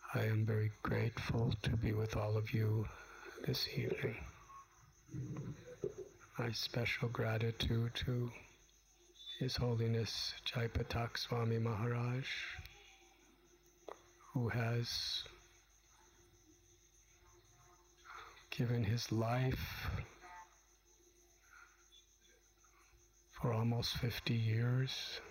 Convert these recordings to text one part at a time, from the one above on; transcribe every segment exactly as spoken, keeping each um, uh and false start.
I am very grateful to be with all of you this evening. My special gratitude to His Holiness Jaipatak Swami Maharaj, who has given his life for almost fifty years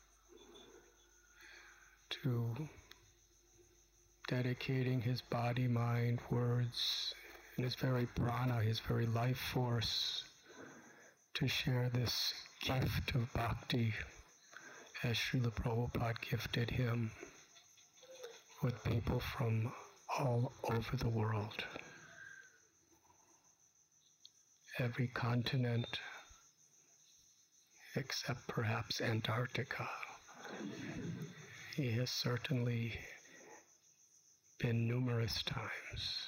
to dedicating his body, mind, words, and his very prana, his very life force, to share this gift of bhakti as Srila Prabhupada gifted him with people from all over the world. Every continent except perhaps Antarctica. He has certainly been numerous times.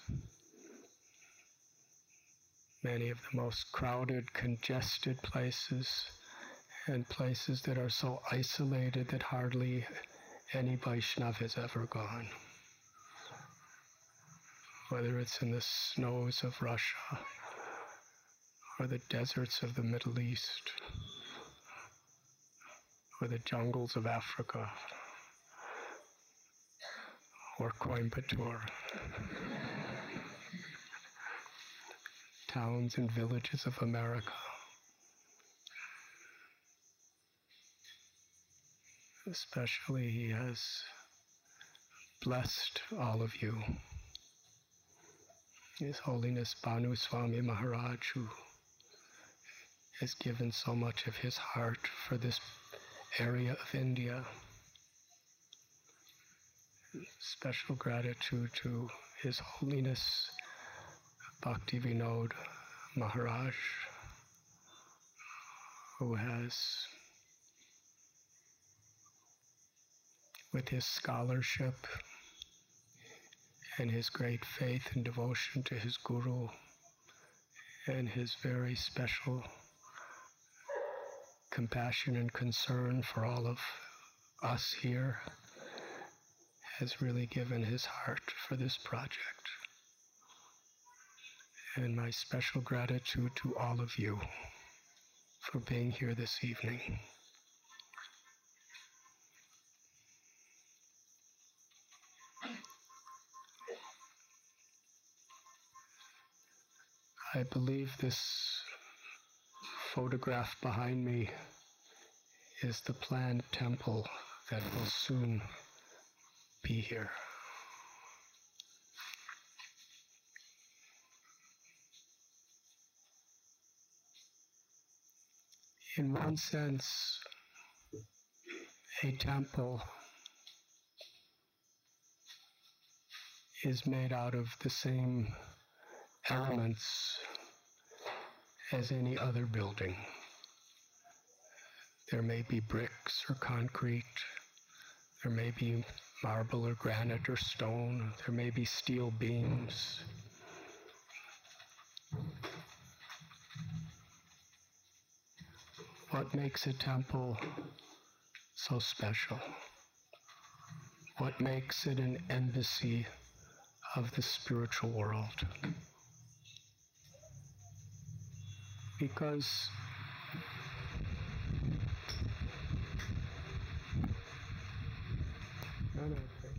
Many of the most crowded, congested places, and places that are so isolated that hardly any Vaishnav has ever gone. Whether it's in the snows of Russia, or the deserts of the Middle East, or the jungles of Africa, or Coimbatore, towns and villages of America. Especially he has blessed all of you. His Holiness Bhanu Swami Maharaj, who has given so much of his heart for this area of India. Special gratitude to His Holiness Bhakti Vinod Maharaj, who has, with his scholarship and his great faith and devotion to his Guru, and his very special compassion and concern for all of us here, has really given his heart for this project. And my special gratitude to all of you for being here this evening. I believe this photograph behind me is the planned temple that will soon be here. In one sense, a temple is made out of the same elements as any other building. There may be bricks or concrete, there may be marble or granite or stone, there may be steel beams. What makes a temple so special? What makes it an embassy of the spiritual world? Because no, no, okay.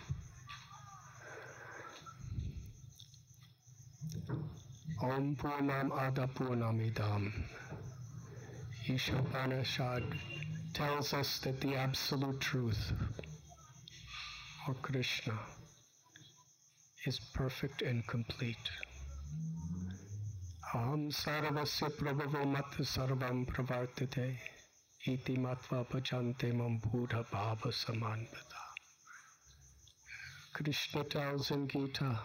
Om Purnam Ada Purnam Idam. Ishopanishad tells us that the absolute truth, or Krishna, is perfect and complete. Aham sarvasya prabhavo mat sarvam pravartate iti matva bhajante mam buddha bhava samanvata. Krishna tells in Gita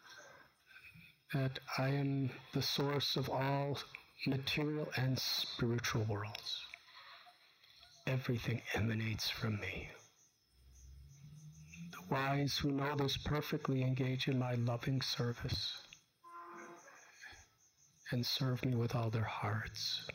that I am the source of all material and spiritual worlds. Everything emanates from me. The wise who know this perfectly engage in my loving service and serve me with all their hearts.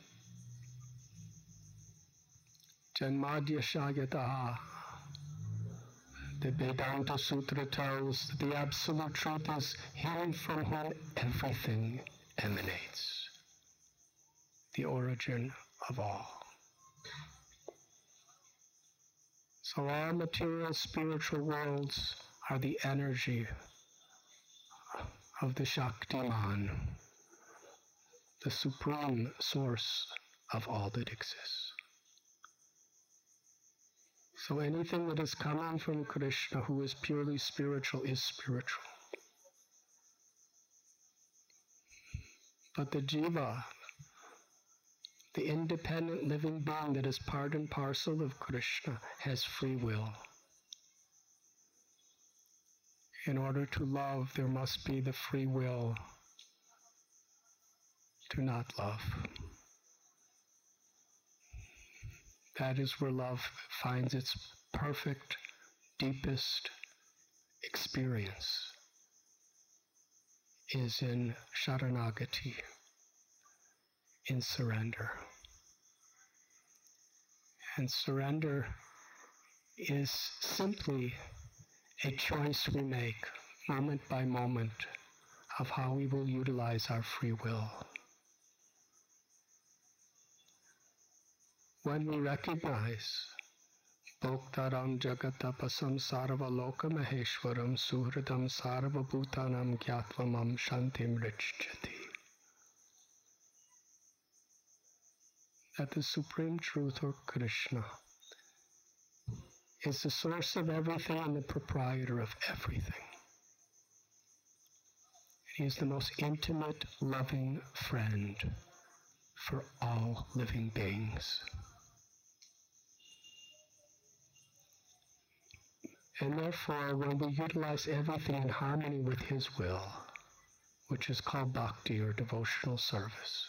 Janmadya Shayataha. The Vedanta Sutra tells that the absolute truth is Him from whom everything emanates, the origin of all. So all material spiritual worlds are the energy of the Shaktiman, the supreme source of all that exists. So anything that is coming from Krishna, who is purely spiritual, is spiritual. But the jiva, the independent living being that is part and parcel of Krishna, has free will. In order to love, there must be the free will to not love. That is where love finds its perfect, deepest experience, is in Sharanagati, in surrender. And surrender is simply a choice we make, moment by moment, of how we will utilize our free will. When we recognize Bhoktaram Jagatapasam Sarvaloka Maheshwaram Suhridam Sarvabhutanam Gyatvam Shantim Richjati, that the Supreme Truth, or Krishna, is the source of everything and the proprietor of everything. He is the most intimate, loving friend for all living beings. And therefore, when we utilize everything in harmony with His will, which is called bhakti, or devotional service,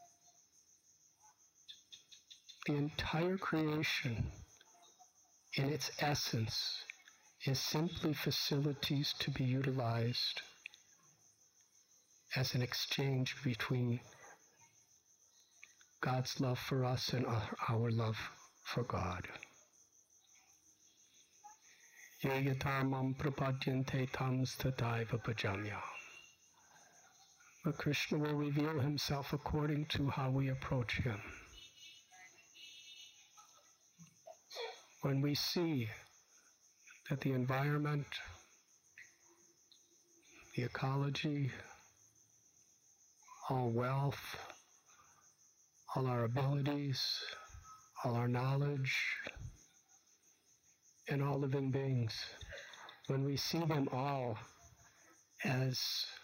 the entire creation, in its essence, is simply facilities to be utilized as an exchange between God's love for us and our love for God. Yayatamam prapadyante tams tataiva bhajamya. But Krishna will reveal Himself according to how we approach Him. When we see that the environment, the ecology, all wealth, all our abilities, all our knowledge, and all living beings, when we see them all as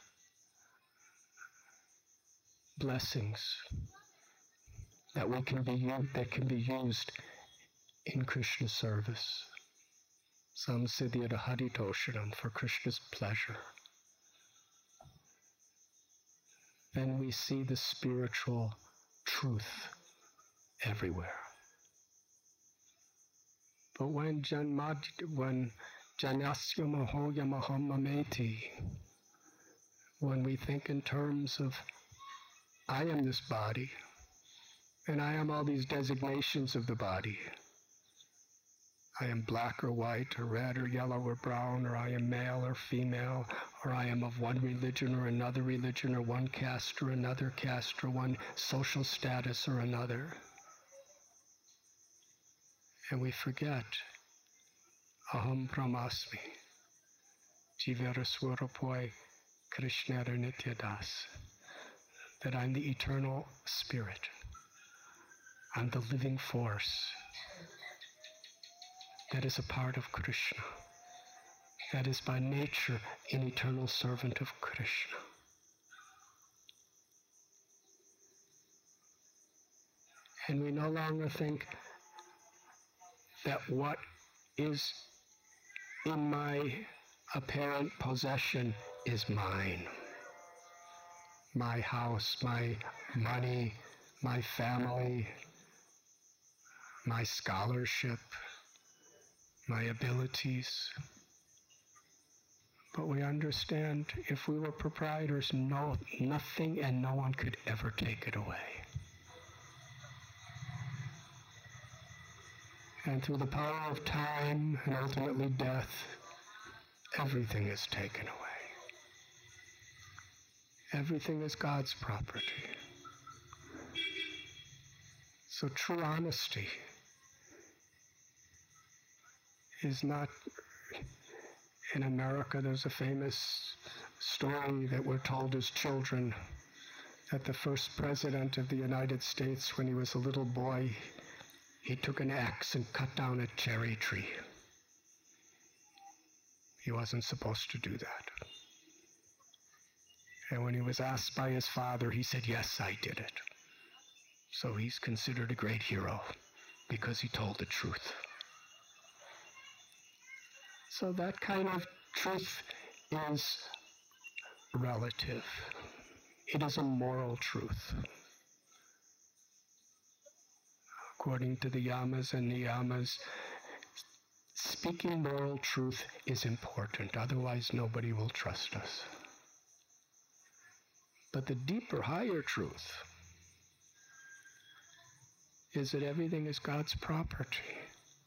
blessings that we can be used, that can be used in Krishna's service, samsiddhyata haritoshanam, for Krishna's pleasure, then we see the spiritual truth everywhere. But when janmad, when janasya mahoya mahammameti, when we think in terms of I am this body, and I am all these designations of the body. I am black or white or red or yellow or brown, or I am male or female, or I am of one religion or another religion, or one caste or another caste, or one social status or another. And we forget, Aham Brahmasmi, Jivara Swarapoi Krishnara Nityadas, that I'm the eternal spirit. I'm the living force that is a part of Krishna, that is by nature an eternal servant of Krishna. And we no longer think that what is in my apparent possession is mine. My house, my money, my family, my scholarship, my abilities. But we understand if we were proprietors, no, nothing and no one could ever take it away. And through the power of time and ultimately death, everything is taken away. Everything is God's property. So true honesty is not, in America, there's a famous story that we're told as children that the first president of the United States, when he was a little boy, he took an axe and cut down a cherry tree. He wasn't supposed to do that. And when he was asked by his father, he said, "Yes, I did it." So he's considered a great hero because he told the truth. So that kind of truth is relative. It is a moral truth. According to the yamas and niyamas, speaking moral truth is important, otherwise nobody will trust us. But the deeper, higher truth is that everything is God's property.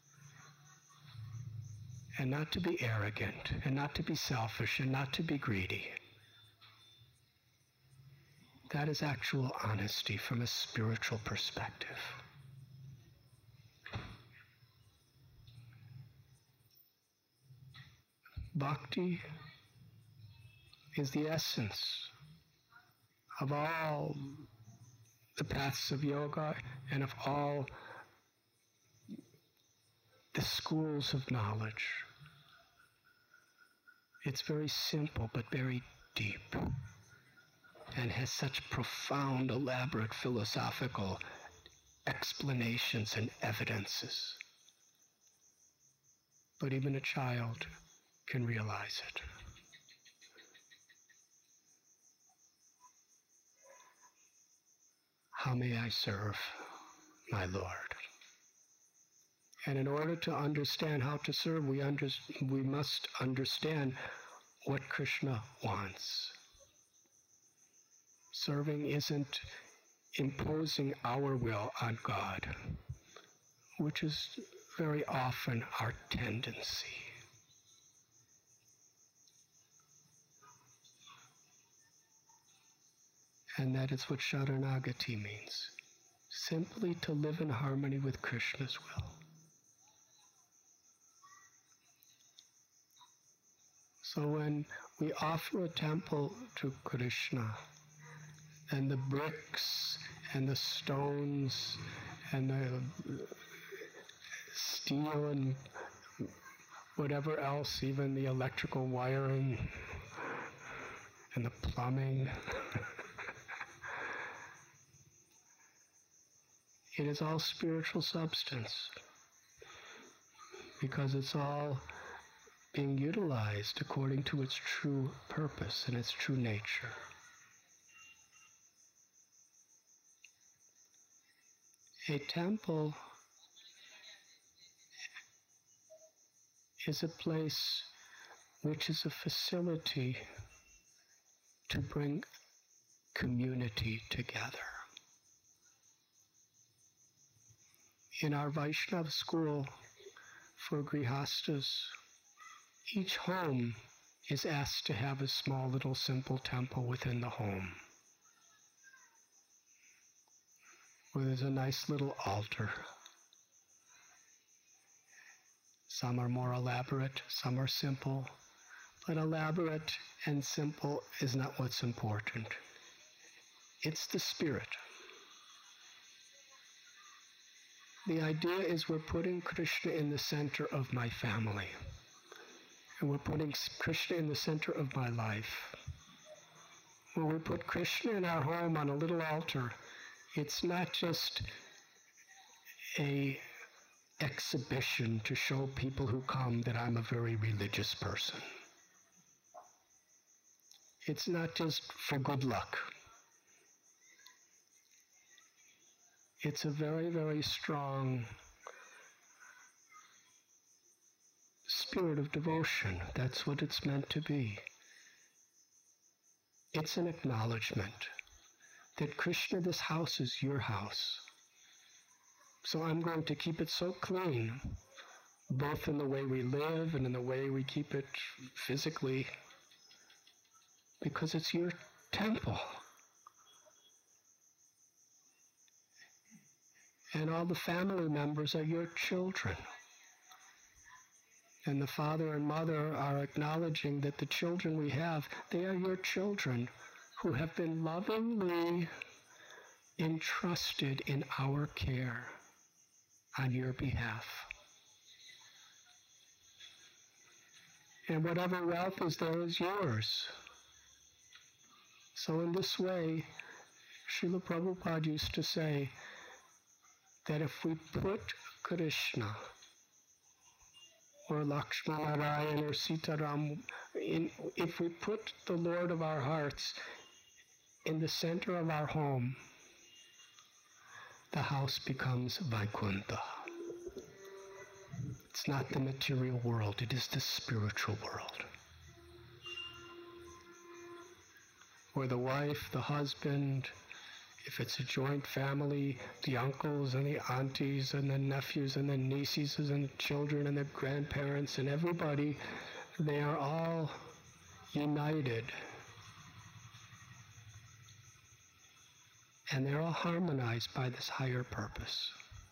And not to be arrogant, and not to be selfish, and not to be greedy. That is actual honesty from a spiritual perspective. Bhakti is the essence of all the paths of yoga and of all the schools of knowledge. It's very simple but very deep and has such profound, elaborate philosophical explanations and evidences. But even a child can realize it. How may I serve my Lord? And in order to understand how to serve, we, under, we must understand what Krishna wants. Serving isn't imposing our will on God, which is very often our tendency. And that is what Sharanagati means. Simply to live in harmony with Krishna's will. So when we offer a temple to Krishna, and the bricks and the stones and the steel and whatever else, even the electrical wiring and the plumbing, it is all spiritual substance because it's all being utilized according to its true purpose and its true nature. A temple is a place which is a facility to bring community together. In our Vaishnava school for Grihastas, each home is asked to have a small little simple temple within the home, where there's a nice little altar. Some are more elaborate, some are simple, but elaborate and simple is not what's important. It's the spirit. The idea is we're putting Krishna in the center of my family. And we're putting Krishna in the center of my life. When we put Krishna in our home on a little altar, it's not just a exhibition to show people who come that I'm a very religious person. It's not just for good luck. It's a very, very strong spirit of devotion. That's what it's meant to be. It's an acknowledgement that Krishna, this house is your house. So I'm going to keep it so clean, both in the way we live and in the way we keep it physically, because it's your temple. And all the family members are your children. And the father and mother are acknowledging that the children we have, they are your children who have been lovingly entrusted in our care on your behalf. And whatever wealth is there is yours. So in this way, Srila Prabhupada used to say that if we put Krishna or Lakshmanarayan or Sitaram, in, if we put the Lord of our hearts in the center of our home, the house becomes Vaikuntha. It's not the material world, it is the spiritual world. Where the wife, the husband, if it's a joint family, the uncles and the aunties and the nephews and the nieces and the children and the grandparents and everybody, they are all united. And they're all harmonized by this higher purpose.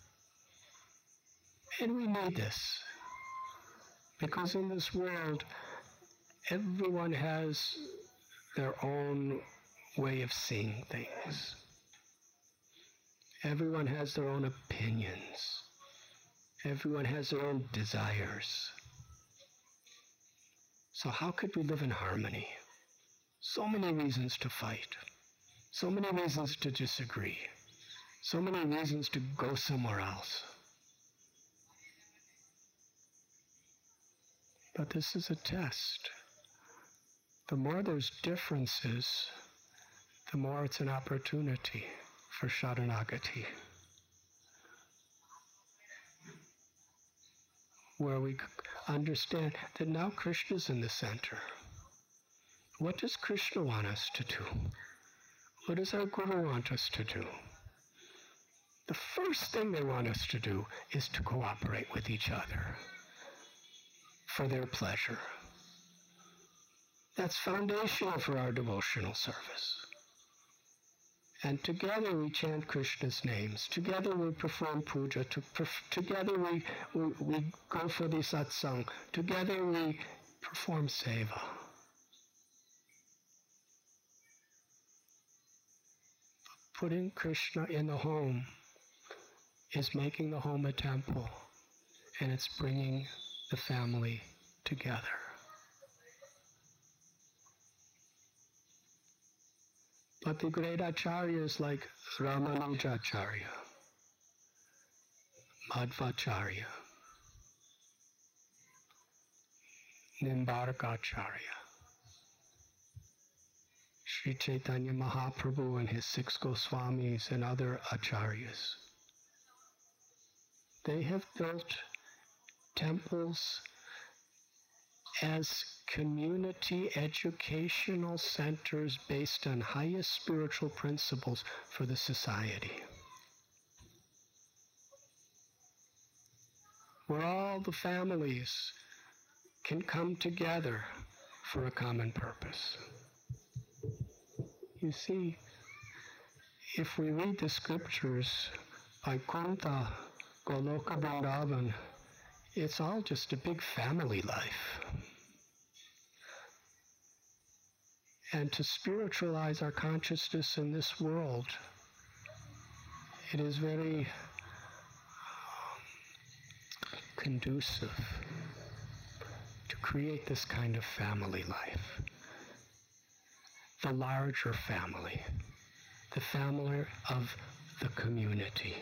And we need this, because in this world, everyone has their own way of seeing things. Everyone has their own opinions. Everyone has their own desires. So how could we live in harmony? So many reasons to fight. So many reasons to disagree. So many reasons to go somewhere else. But this is a test. The more there's differences, the more it's an opportunity for Sharanagati, where we understand that now Krishna's in the center. What does Krishna want us to do? What does our Guru want us to do? The first thing they want us to do is to cooperate with each other for their pleasure. That's foundational for our devotional service. And together we chant Krishna's names. Together we perform puja. To perf- together we, we, we go for the satsang. Together we perform seva. Putting Krishna in the home is making the home a temple, and it's bringing the family together. But the great acharyas like Ramanujacharya, Madhvacharya, Nimbarkacharya, Sri Chaitanya Mahaprabhu and his six Goswamis and other acharyas, they have built temples as community educational centers based on highest spiritual principles for the society, where all the families can come together for a common purpose. You see, if we read the scriptures, Vaikuntha, Goloka Vrindavan, it's all just a big family life. And to spiritualize our consciousness in this world, it is very conducive to create this kind of family life. The larger family, the family of the community.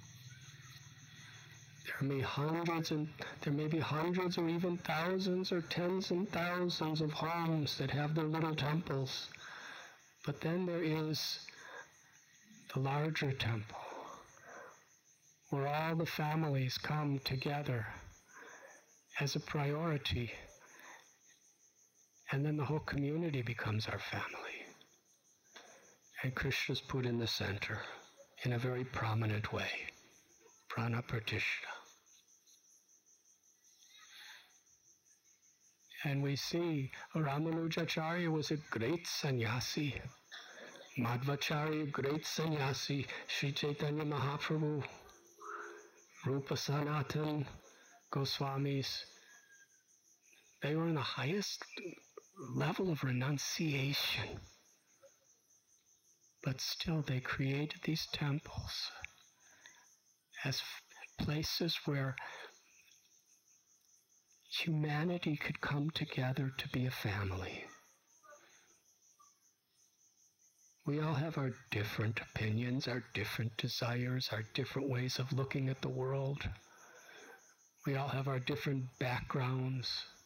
There may hundreds and there may be hundreds or even thousands or tens and thousands of homes that have their little temples. But then there is the larger temple, where all the families come together as a priority, and then the whole community becomes our family. And Krishna's put in the center in a very prominent way. Prana Pratishtha. And we see Ramanujacharya was a great sannyasi. Madhvacharya, great sannyasi. Sri Chaitanya Mahaprabhu, Rupa Sanatan Goswamis, they were in the highest level of renunciation. But still they created these temples as places where humanity could come together to be a family. We all have our different opinions, our different desires, our different ways of looking at the world. We all have our different backgrounds.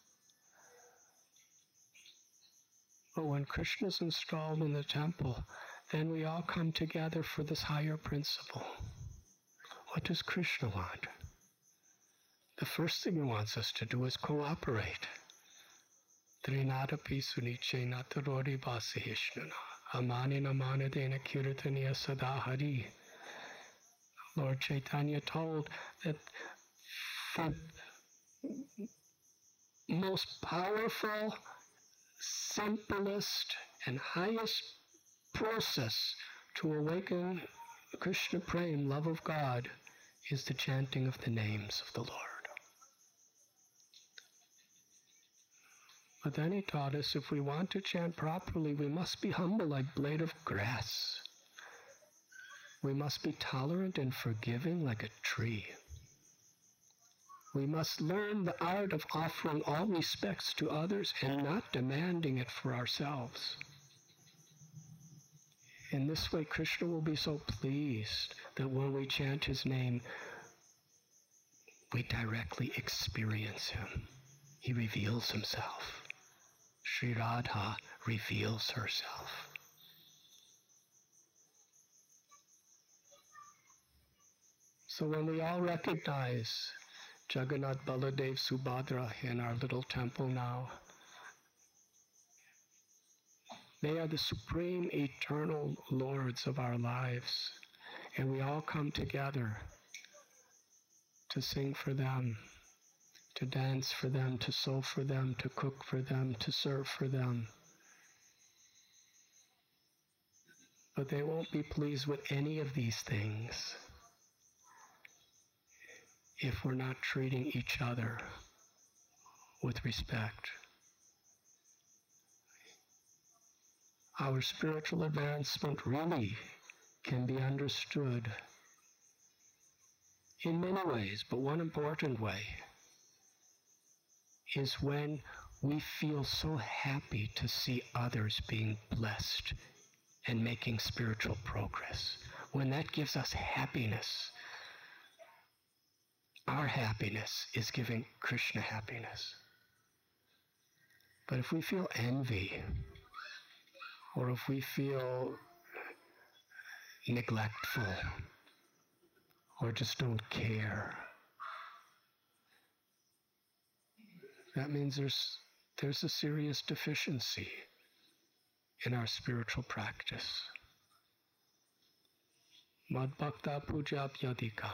But when Krishna is installed in the temple, then we all come together for this higher principle. What does Krishna want? The first thing he wants us to do is cooperate. Trinadapi suniche natarori basahishnana amani namanadena kirtaniya sadahari. Lord Chaitanya told that the most powerful, simplest, and highest process to awaken Krishna Prem, love of God, is the chanting of the names of the Lord. But then he taught us if we want to chant properly, we must be humble like blade of grass. We must be tolerant and forgiving like a tree. We must learn the art of offering all respects to others and not demanding it for ourselves. In this way, Krishna will be so pleased that when we chant his name, we directly experience him. He reveals himself. Sri Radha reveals herself. So when we all recognize Jagannath, Baladev, Subhadra in our little temple now, they are the supreme eternal lords of our lives, and we all come together to sing for them, to dance for them, to sew for them, to cook for them, to serve for them. But they won't be pleased with any of these things if we're not treating each other with respect. Our spiritual advancement really can be understood in many ways, but one important way is when we feel so happy to see others being blessed and making spiritual progress. When that gives us happiness, our happiness is giving Krishna happiness. But if we feel envy, or if we feel neglectful, or just don't care, that means there's there's a serious deficiency in our spiritual practice. Madbhakta pujapyadika.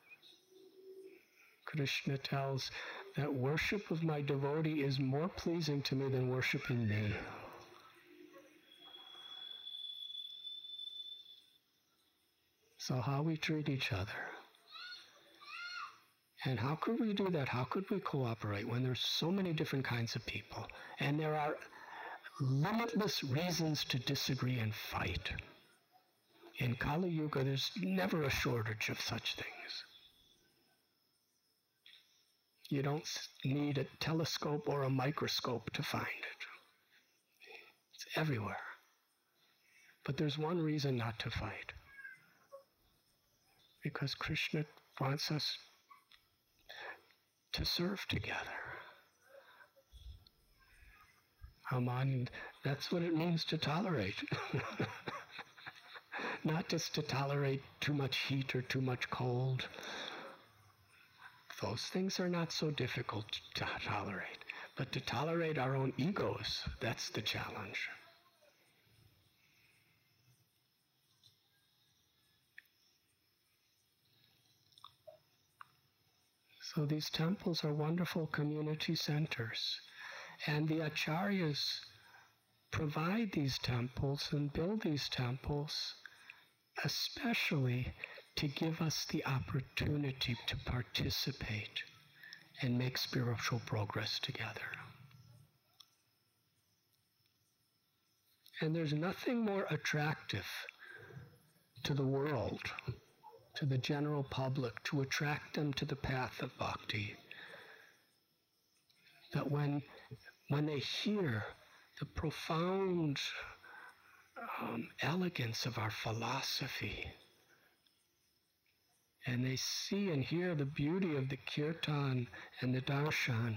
Krishna tells that worship of my devotee is more pleasing to me than worshiping me. So how we treat each other. And how could we do that? How could we cooperate when there's so many different kinds of people? And there are limitless reasons to disagree and fight. In Kali Yuga, there's never a shortage of such things. You don't need a telescope or a microscope to find it. It's everywhere. But there's one reason not to fight. Because Krishna wants us to serve together. Aman, that's what it means to tolerate. Not just to tolerate too much heat or too much cold. Those things are not so difficult to tolerate. But to tolerate our own egos, that's the challenge. So these temples are wonderful community centers. And the acharyas provide these temples and build these temples especially to give us the opportunity to participate and make spiritual progress together. And there's nothing more attractive to the world, to the general public, to attract them to the path of bhakti, that when, when they hear the profound um, elegance of our philosophy, and they see and hear the beauty of the kirtan and the darshan,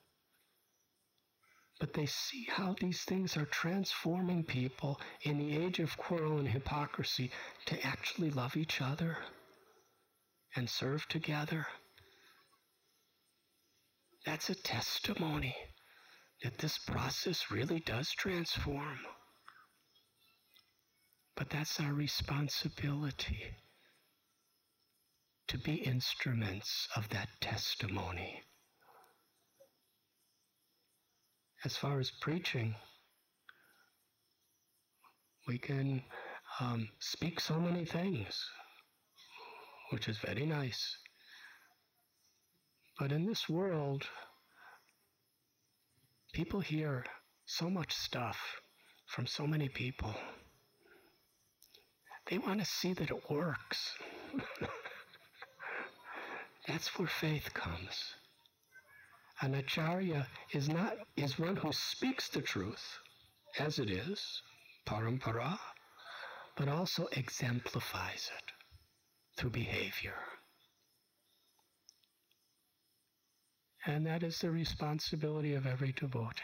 but they see how these things are transforming people in the age of quarrel and hypocrisy to actually love each other and serve together. That's a testimony that this process really does transform. But that's our responsibility, to be instruments of that testimony. As far as preaching, we can um, speak so many things, which is very nice. But in this world, people hear so much stuff from so many people. They want to see that it works. That's where faith comes. An acharya is not is one who speaks the truth as it is, parampara, but also exemplifies it through behavior. And that is the responsibility of every devotee,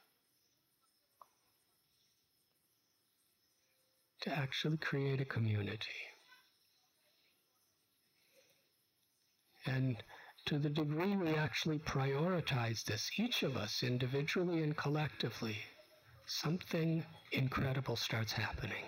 to actually create a community. And to the degree we actually prioritize this, each of us individually and collectively, something incredible starts happening.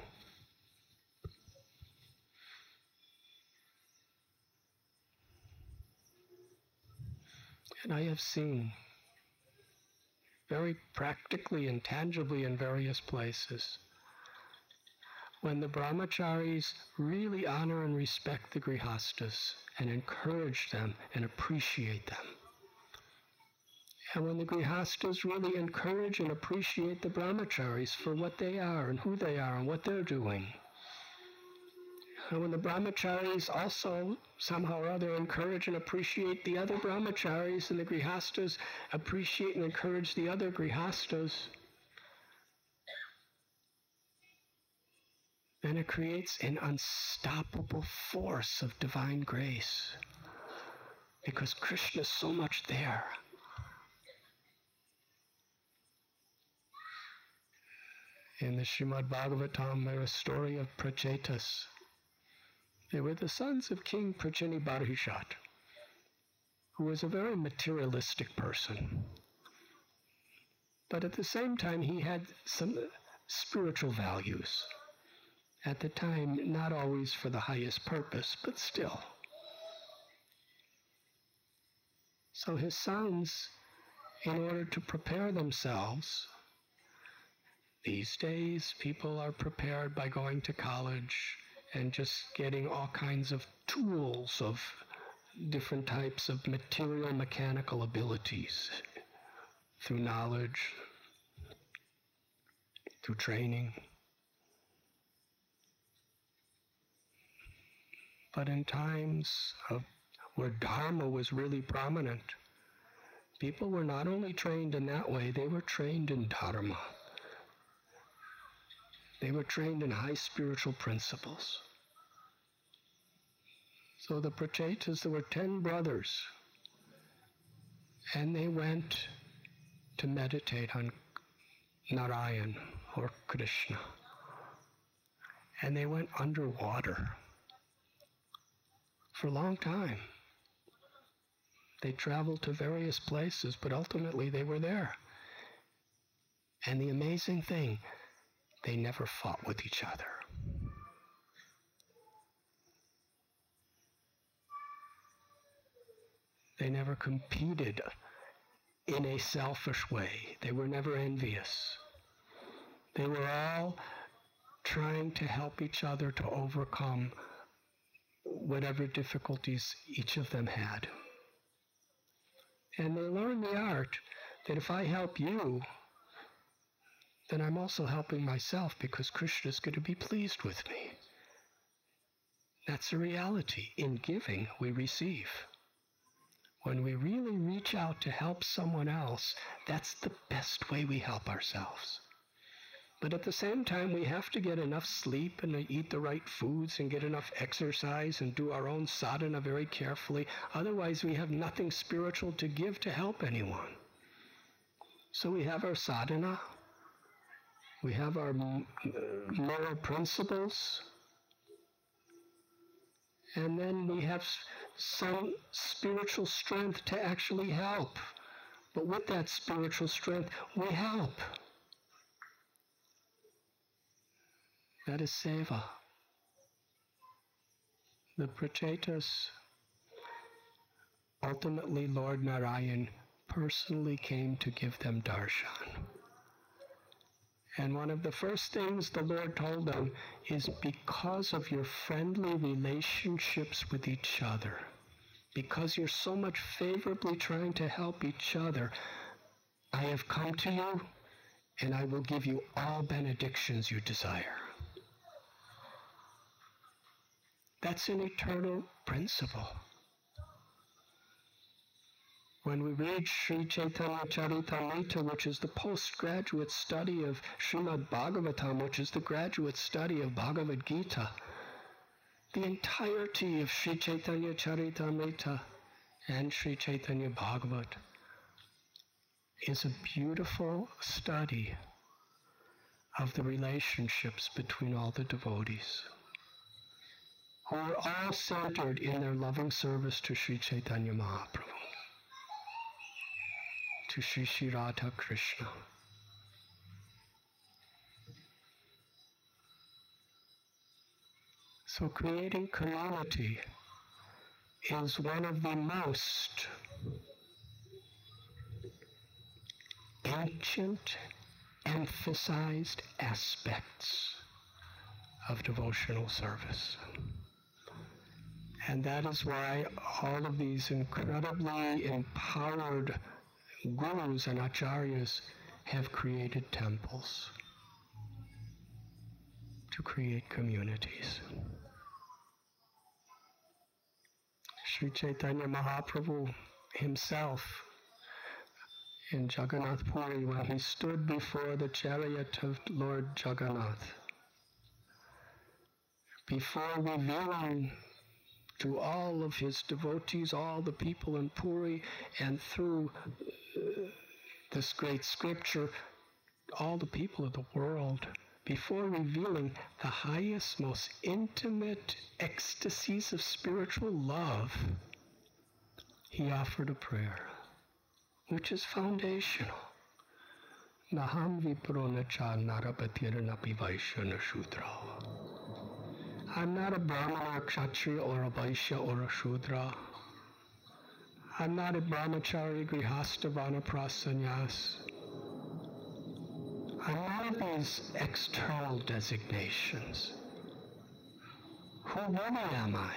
And I have seen very practically and tangibly in various places, when the brahmacharis really honor and respect the grihastas and encourage them and appreciate them. And when the grihastas really encourage and appreciate the brahmacharis for what they are and who they are and what they're doing. And when the brahmacharis also somehow or other encourage and appreciate the other brahmacharis, and the grihastas appreciate and encourage the other grihastas, then it creates an unstoppable force of divine grace, because Krishna is so much there. In the Srimad Bhagavatam, there is a story of Prachetas. They were the sons of King Prachini-Barhishat, who was a very materialistic person. But at the same time, he had some spiritual values. At the time, not always for the highest purpose, but still. So his sons, in order to prepare themselves, these days people are prepared by going to college and just getting all kinds of tools of different types of material mechanical abilities through knowledge, through training. But in times of where Dharma was really prominent, people were not only trained in that way, they were trained in Dharma. They were trained in high spiritual principles. So the Prachetas, there were ten brothers, and they went to meditate on Narayan or Krishna. And they went underwater for a long time. They traveled to various places, but ultimately they were there. And the amazing thing, they never fought with each other. They never competed in a selfish way. They were never envious. They were all trying to help each other to overcome whatever difficulties each of them had. And they learned the art that if I help you, then I'm also helping myself, because Krishna is going to be pleased with me. That's a reality. In giving, we receive. When we really reach out to help someone else, that's the best way we help ourselves. But at the same time, we have to get enough sleep and eat the right foods and get enough exercise and do our own sadhana very carefully. Otherwise, we have nothing spiritual to give to help anyone. So we have our sadhana. We have our moral principles. And then we have some spiritual strength to actually help. But with that spiritual strength, we help. That is seva. The Prachetas, ultimately Lord Narayan personally came to give them darshan. And one of the first things the Lord told them is, because of your friendly relationships with each other, because you're so much favorably trying to help each other, I have come to you and I will give you all benedictions you desire. That's an eternal principle. When we read Sri Chaitanya Charitamrita, which is the postgraduate study of Srimad Bhagavatam, which is the graduate study of Bhagavad Gita, the entirety of Sri Chaitanya Charitamrita and Sri Chaitanya Bhagavat is a beautiful study of the relationships between all the devotees, who are all centered in their loving service to Sri Chaitanya Mahaprabhu, to Sri Sri Radha Krishna. So creating community is one of the most ancient, emphasized aspects of devotional service. And that is why all of these incredibly empowered gurus and acharyas have created temples to create communities. Sri Chaitanya Mahaprabhu himself in Jagannath Puri, when he stood before the chariot of Lord Jagannath, before revealing to all of his devotees, all the people in Puri, and through uh, this great scripture, all the people of the world, before revealing the highest, most intimate ecstasies of spiritual love, he offered a prayer, which is foundational. Naham viprona narapatiranapi vaishyana shudra. I'm not a Brahmana, a Kshatriya, or a Vaishya, or a Shudra. I'm not a Brahmachari, Grihastha, Vanaprasanyas. I'm none of these external designations. Who really am I?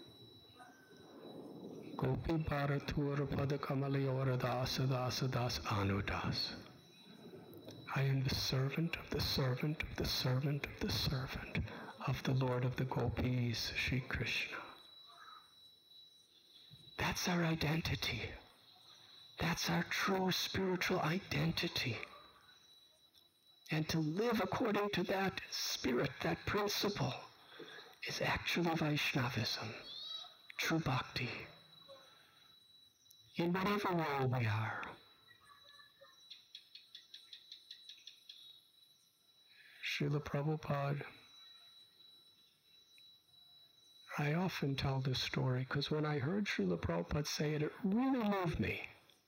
Gopi Bharatura Padakamali Oradasa Dasa Das Anudas. I am the servant of the servant of the servant of the servant of the Lord of the Gopis, Sri Krishna. That's our identity. That's our true spiritual identity. And to live according to that spirit, that principle, is actually Vaishnavism, true bhakti, in whatever role we are. Srila Prabhupada, I often tell this story because when I heard Srila Prabhupada say it, it really moved me.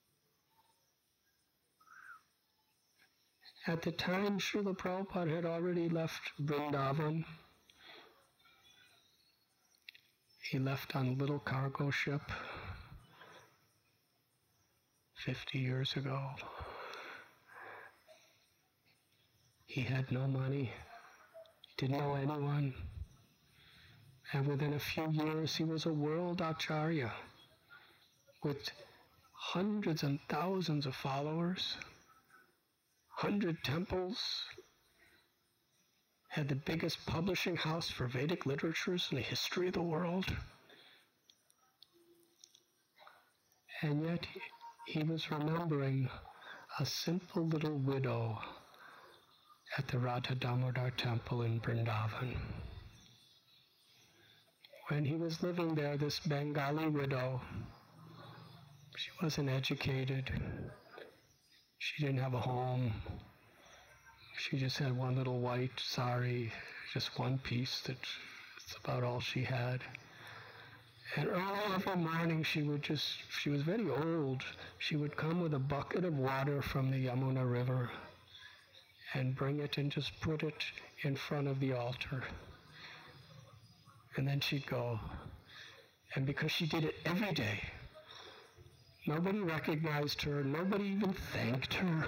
At the time, Srila Prabhupada had already left Vrindavan. He left on a little cargo ship fifty years ago. He had no money, didn't know anyone, and within a few years he was a world acharya with hundreds and thousands of followers, hundred temples, had the biggest publishing house for Vedic literatures in the history of the world. And yet he, he was remembering a simple little widow at the Radha Damodar temple in Vrindavan. When he was living there, this Bengali widow, she wasn't educated. She didn't have a home. She just had one little white sari, just one piece. That's about all she had. And early every morning she would just, she was very old, she would come with a bucket of water from the Yamuna River and bring it and just put it in front of the altar. And then she'd go. And because she did it every day, nobody recognized her, nobody even thanked her.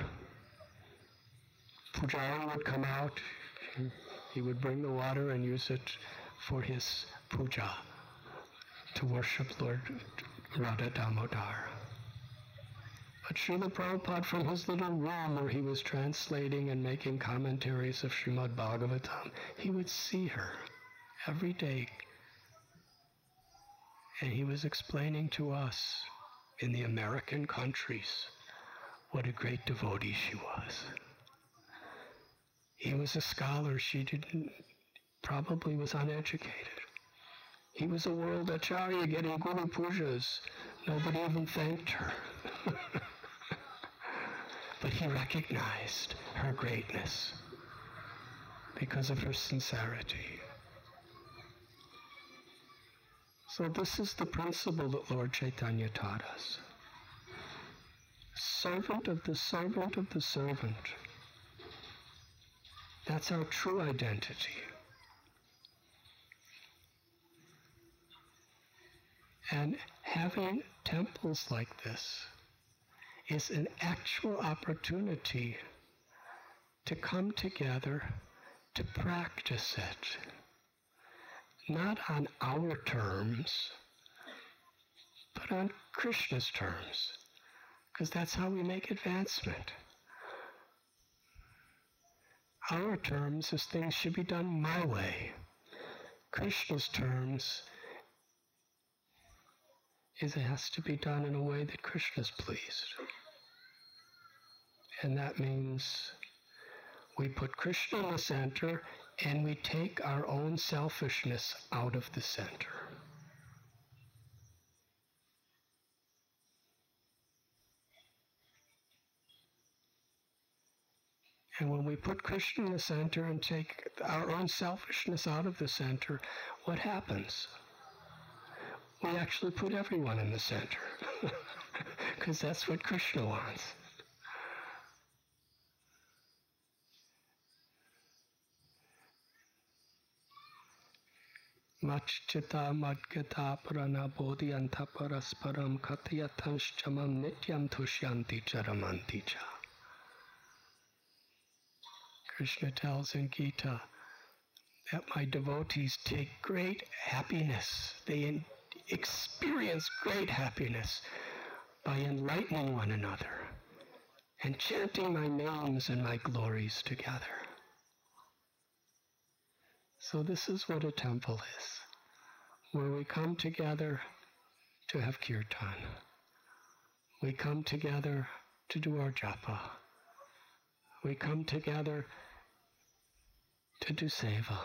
Pujari would come out, he would bring the water and use it for his puja, to worship Lord Radha Damodar. But Srila Prabhupada, from his little room where he was translating and making commentaries of Srimad Bhagavatam, he would see her every day. And he was explaining to us in the American countries what a great devotee she was. He was a scholar. She didn't, probably was uneducated. He was a world acharya getting guru pujas. Nobody even thanked her. But he recognized her greatness because of her sincerity. So this is the principle that Lord Chaitanya taught us. Servant of the servant of the servant. That's our true identity. And having temples like this is an actual opportunity to come together to practice it. Not on our terms, but on Krishna's terms, because that's how we make advancement. Our terms is things should be done my way. Krishna's terms is it has to be done in a way that Krishna's pleased. And that means we put Krishna in the center and we take our own selfishness out of the center. And when we put Krishna in the center and take our own selfishness out of the center, what happens? We actually put everyone in the center, because that's what Krishna wants. Machchita madgata prana bodhyanta parasparam kathayatanshchamam nityam tushyanti charamanti cha. Krishna tells in Gita that my devotees take great happiness. They in, experience great happiness by enlightening one another and chanting my names and my glories together. So this is what a temple is, where we come together to have kirtan. We come together to do our japa. We come together to do seva.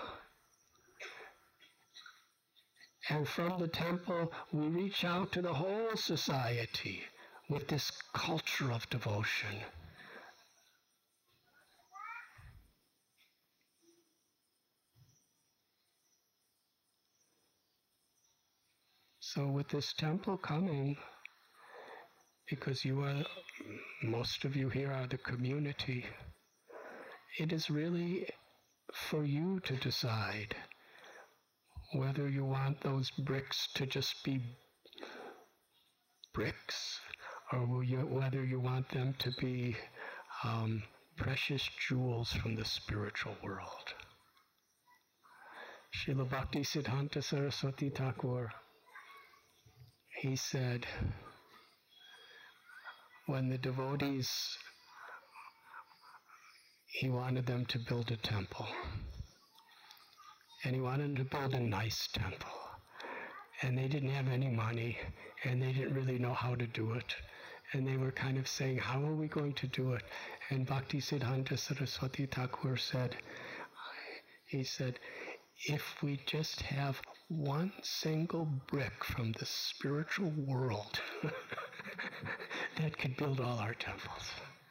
And from the temple, we reach out to the whole society with this culture of devotion. So with this temple coming, because you are, most of you here are the community, it is really for you to decide whether you want those bricks to just be bricks, or will you, whether you want them to be um, precious jewels from the spiritual world. Srila Bhaktisiddhanta Saraswati Thakur, he said, when the devotees, he wanted them to build a temple. And he wanted them to build a nice temple. And they didn't have any money, and they didn't really know how to do it. And they were kind of saying, how are we going to do it? And Bhaktisiddhanta Saraswati Thakur said, he said, if we just have one single brick from the spiritual world, that could build all our temples.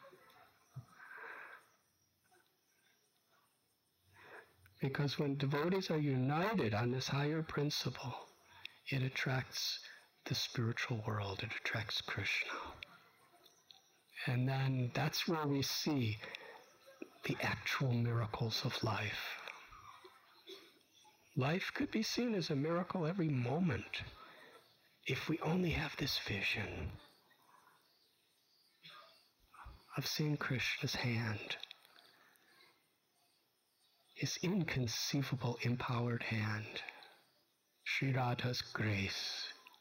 Because when devotees are united on this higher principle, it attracts the spiritual world, it attracts Krishna. And then that's where we see the actual miracles of life. Life could be seen as a miracle every moment if we only have this vision of seeing Krishna's hand, his inconceivable empowered hand, Sri Radha's grace.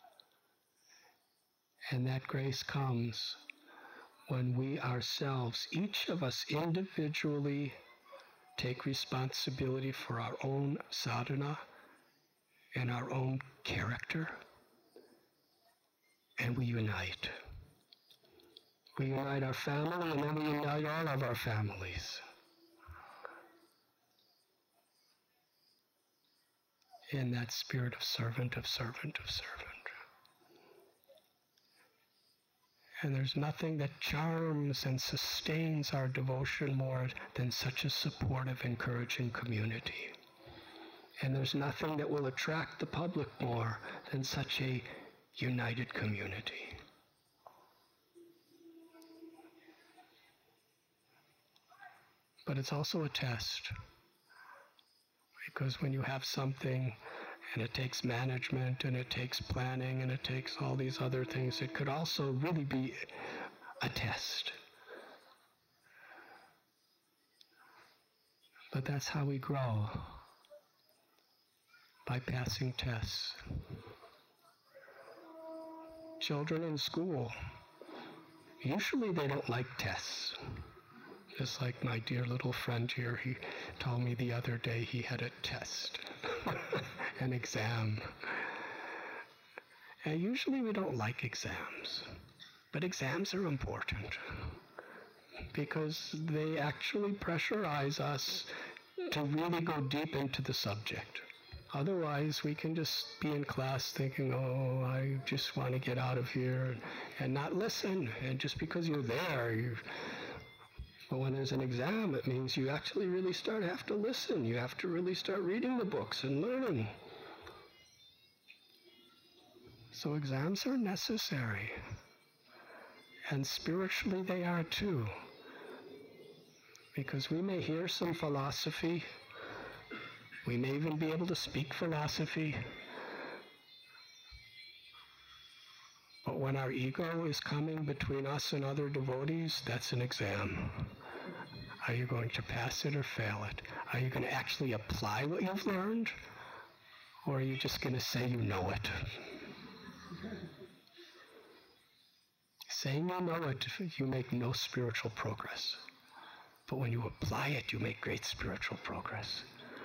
And that grace comes when we ourselves, each of us individually, take responsibility for our own sadhana and our own character, and we unite. We unite our family, and then we unite all of our families. In that spirit of servant, of servant, of servant. And there's nothing that charms and sustains our devotion more than such a supportive, encouraging community. And there's nothing that will attract the public more than such a united community. But it's also a test. Because when you have something, and it takes management, and it takes planning, and it takes all these other things, it could also really be a test. But that's how we grow, by passing tests. Children in school, usually they don't like tests. Just like my dear little friend here, he told me the other day he had a test, an exam. And usually we don't like exams, but exams are important because they actually pressurize us to really go deep into the subject. Otherwise, we can just be in class thinking, oh, I just want to get out of here, and not listen. And just because you're there, you But when there's an exam, it means you actually really start have to listen. You have to really start reading the books and learning. So exams are necessary. And spiritually they are too. Because we may hear some philosophy. We may even be able to speak philosophy. But when our ego is coming between us and other devotees, that's an exam. Are you going to pass it or fail it? Are you going to actually apply what you've learned? Or are you just going to say you know it? Saying you know it, you make no spiritual progress. But when you apply it, you make great spiritual progress.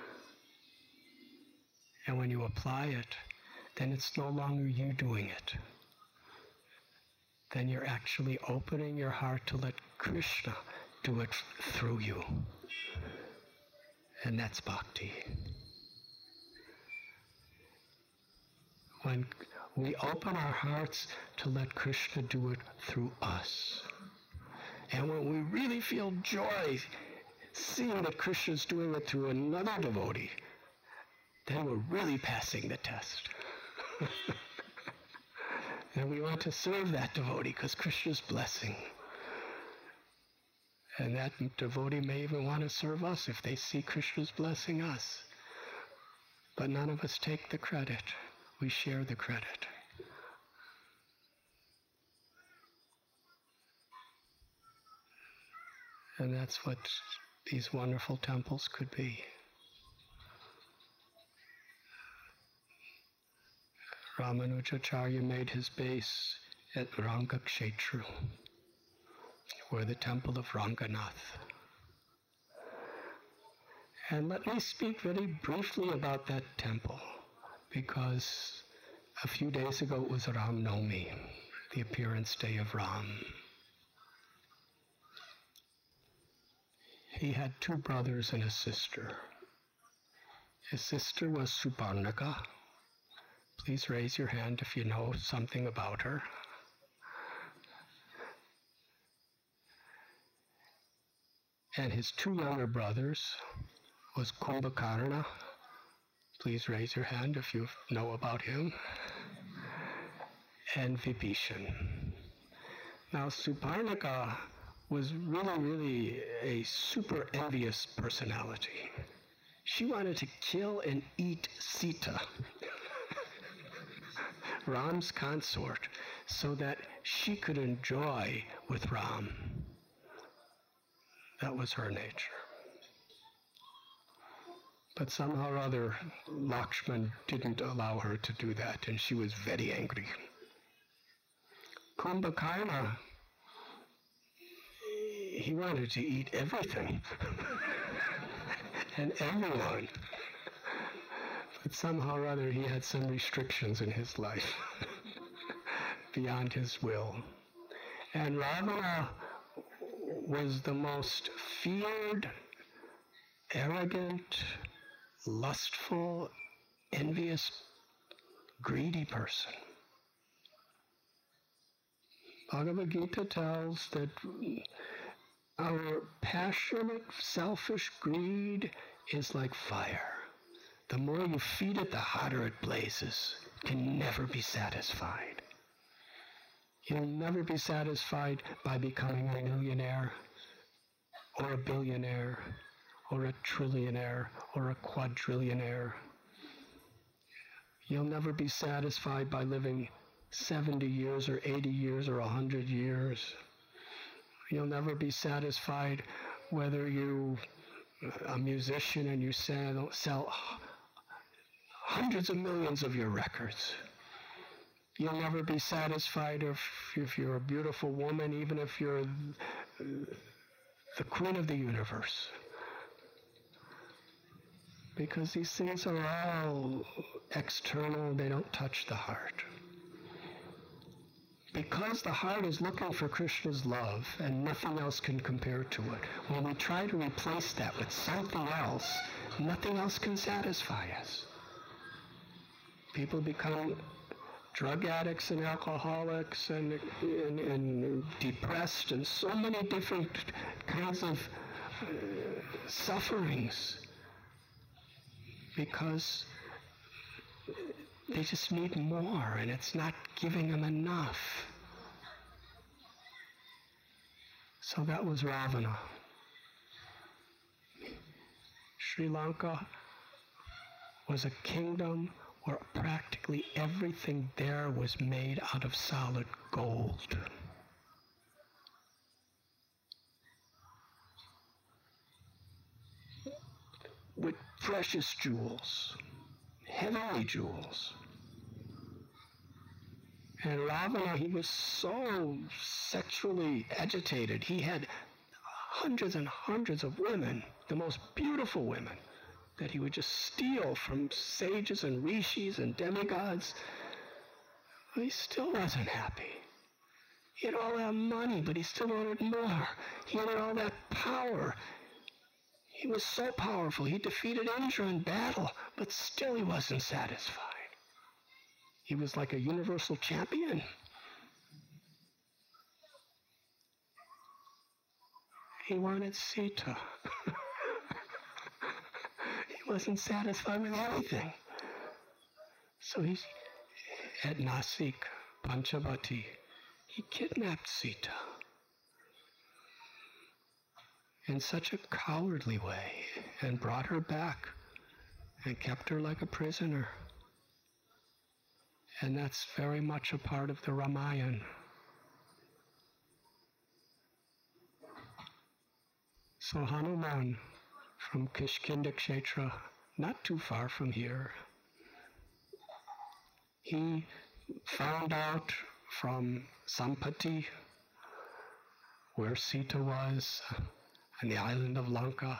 And when you apply it, then it's no longer you doing it. Then you're actually opening your heart to let Krishna do it through you. And that's bhakti. When we open our hearts to let Krishna do it through us. And when we really feel joy seeing that Krishna's doing it through another devotee, then we're really passing the test. And we want to serve that devotee because Krishna's blessing. And that devotee may even want to serve us if they see Krishna's blessing us. But none of us take the credit. We share the credit. And that's what these wonderful temples could be. Ramanujacharya made his base at Rangakshetru, or the temple of Ranganath. And let me speak very briefly about that temple, because a few days ago it was Ram Navami, the appearance day of Ram. He had two brothers and a sister. His sister was Suparnaka. Please raise your hand if you know something about her. And his two younger brothers was Kumbhakarna. Please raise your hand if you know about him. And Vibhishan. Now, Suparnaka was really, really a super envious personality. She wanted to kill and eat Sita, Ram's consort, so that she could enjoy with Ram. That was her nature. But somehow or other, Lakshman didn't allow her to do that, and she was very angry. Kumbhakarna, he wanted to eat everything and everyone. But somehow or other, he had some restrictions in his life beyond his will. And Ravana was the most feared, arrogant, lustful, envious, greedy person. Bhagavad Gita tells that our passionate, selfish greed is like fire. The more you feed it, the hotter it blazes. It can never be satisfied. You'll never be satisfied by becoming a millionaire, or a billionaire, or a trillionaire, or a quadrillionaire. You'll never be satisfied by living seventy years or eighty years or one hundred years. You'll never be satisfied whether you're a musician and you sell, sell hundreds of millions of your records. You'll never be satisfied if, if you're a beautiful woman, even if you're the queen of the universe. Because these things are all external, they don't touch the heart. Because the heart is looking for Krishna's love and nothing else can compare to it, when we try to replace that with something else, nothing else can satisfy us. People become drug addicts and alcoholics and, and, and depressed and so many different kinds of uh, sufferings because they just need more and it's not giving them enough. So that was Ravana. Sri Lanka was a kingdom where practically everything there was made out of solid gold. With precious jewels, heavenly jewels. And Ravana, he was so sexually agitated. He had hundreds and hundreds of women, the most beautiful women, that he would just steal from sages and rishis and demigods. But he still wasn't happy. He had all that money, but he still wanted more. He had all that power. He was so powerful. He defeated Indra in battle, but still he wasn't satisfied. He was like a universal champion. He wanted Sita. He wasn't satisfied with anything. So he, at Nasik, Panchavati, he kidnapped Sita in such a cowardly way and brought her back and kept her like a prisoner. And that's very much a part of the Ramayana. So Hanuman from Kishkinda Kshetra, not too far from here, he found out from Sampati where Sita was on the island of Lanka.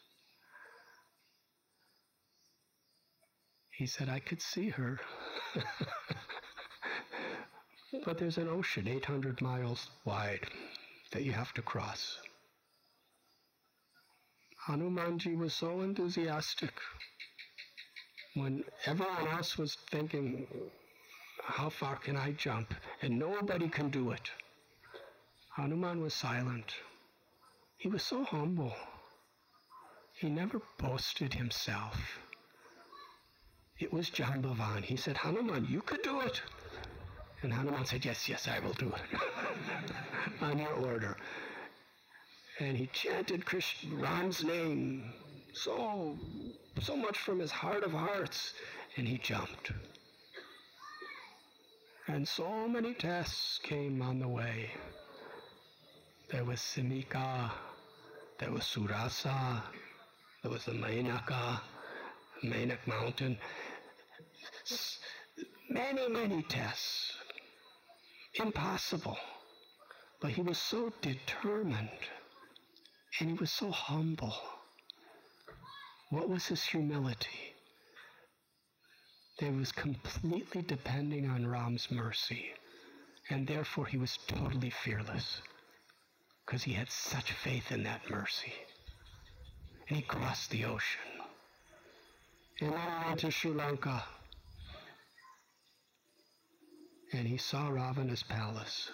He said, I could see her. But there's an ocean eight hundred miles wide that you have to cross. Hanumanji was so enthusiastic. When everyone else was thinking, how far can I jump? And nobody can do it. Hanuman was silent. He was so humble. He never boasted himself. It was Jambavan. He said, Hanuman, you could do it. And Hanuman said, yes, yes, I will do it. On your order. And he chanted Krishna, Ram's name so, so much from his heart of hearts. And he jumped. And so many tests came on the way. There was Simika, there was Surasa, there was the Mainaka, Mainak Mountain. Many, many tests. Impossible. But he was so determined, and he was so humble. What was his humility? He was completely depending on Ram's mercy, and therefore he was totally fearless, because he had such faith in that mercy. And he crossed the ocean. And then he went to Sri Lanka. And he saw Ravana's palace.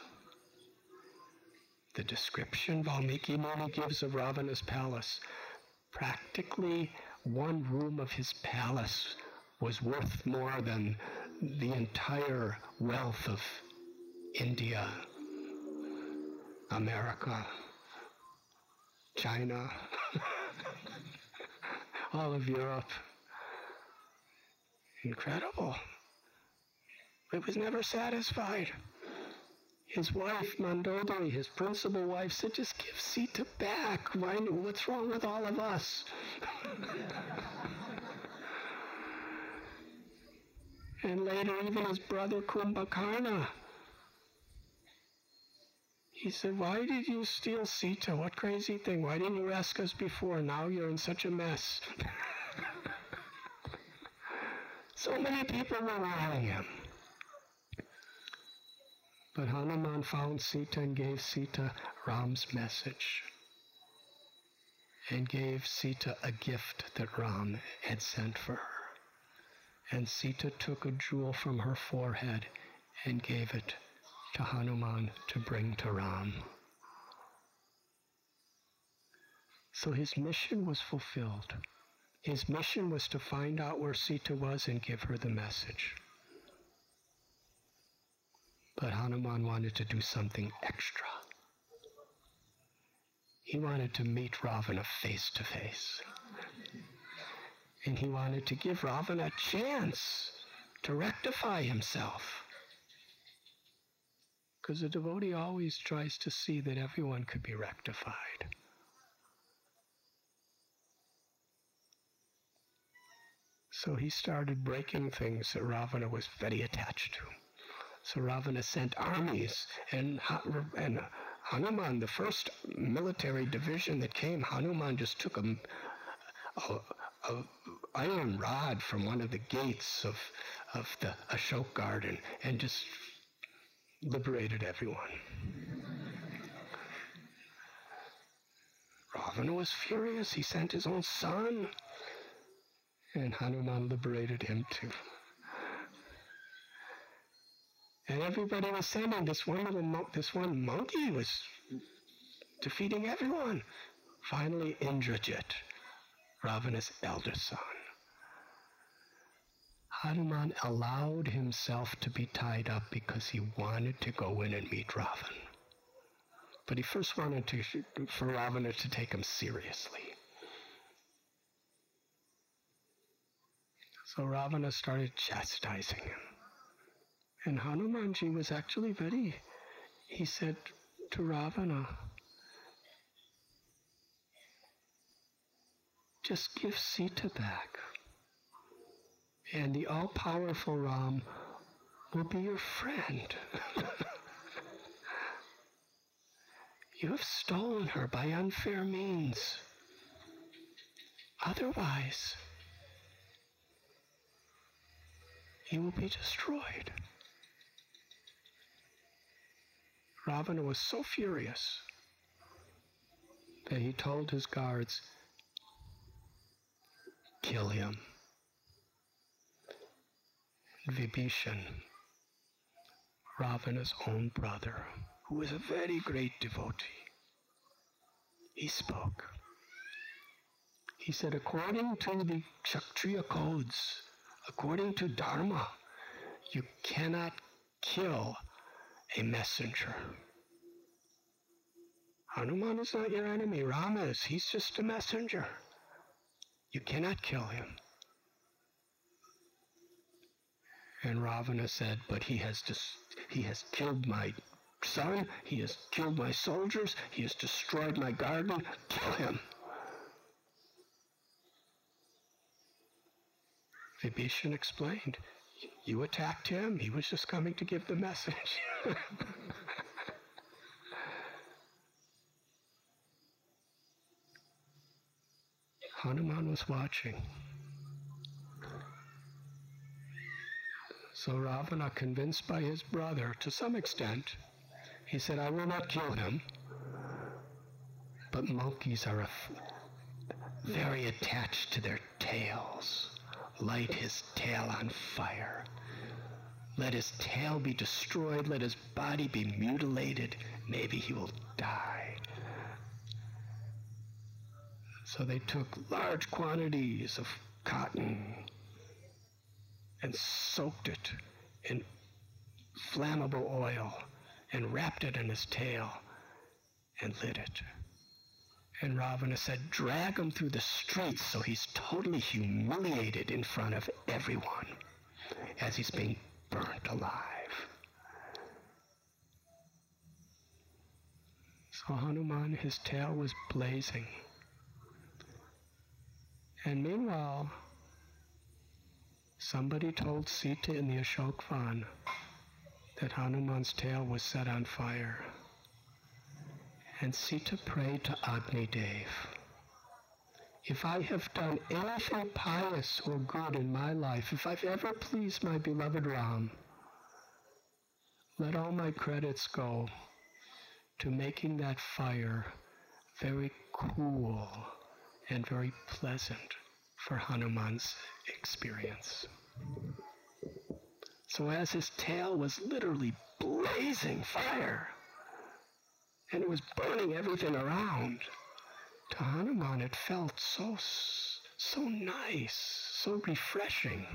The description Valmiki Muni gives of Ravana's palace, practically one room of his palace was worth more than the entire wealth of India, America, China, all of Europe. Incredible. He was never satisfied. His wife, Mandodari, his principal wife, said, just give Sita back. Why, what's wrong with all of us? And later, even his brother Kumbhakarna, he said, why did you steal Sita? What crazy thing? Why didn't you ask us before? Now you're in such a mess. So many people were wronging him. But Hanuman found Sita and gave Sita Ram's message, and gave Sita a gift that Ram had sent for her. And Sita took a jewel from her forehead and gave it to Hanuman to bring to Ram. So his mission was fulfilled. His mission was to find out where Sita was and give her the message. But Hanuman wanted to do something extra. He wanted to meet Ravana face to face. And he wanted to give Ravana a chance to rectify himself. Because a devotee always tries to see that everyone could be rectified. So he started breaking things that Ravana was very attached to. So Ravana sent armies, and, and Hanuman, the first military division that came, Hanuman just took a, a, a iron rod from one of the gates of, of the Ashok garden and just liberated everyone. Ravana was furious. He sent his own son, and Hanuman liberated him too. And everybody was sending this one little mon- this one monkey was defeating everyone. Finally, Indrajit, Ravana's eldest son. Hanuman allowed himself to be tied up because he wanted to go in and meet Ravana. But he first wanted to, for Ravana to take him seriously. So Ravana started chastising him. And Hanumanji was actually very, he said to Ravana, just give Sita back. And the all-powerful Ram will be your friend. You have stolen her by unfair means. Otherwise, you will be destroyed. Ravana was so furious that he told his guards, kill him. Vibhishan, Ravana's own brother, who was a very great devotee, he spoke. He said, according to the Kshatriya codes, according to Dharma, you cannot kill a messenger. Hanuman is not your enemy. Rama is. He's just a messenger. You cannot kill him. And Ravana said, but he has dis- he has killed my son, he has killed my soldiers, he has destroyed my garden. Kill him. Vibhishan explained, you attacked him, he was just coming to give the message. Hanuman was watching. So Ravana, convinced by his brother to some extent, he said, I will not kill him, but monkeys are f- very attached to their tails. Light his tail on fire. Let his tail be destroyed. Let his body be mutilated. Maybe he will die. So they took large quantities of cotton and soaked it in flammable oil and wrapped it in his tail and lit it. And Ravana said, drag him through the streets so he's totally humiliated in front of everyone as he's being burnt alive. So Hanuman, his tail was blazing. And meanwhile, somebody told Sita in the Ashokvan that Hanuman's tail was set on fire. And Sita prayed to Agni Dev, if I have done anything pious or good in my life, if I've ever pleased my beloved Ram, let all my credits go to making that fire very cool and very pleasant for Hanuman's experience. So as his tail was literally blazing fire, and it was burning everything around, to Hanuman it felt so, so nice, so refreshing.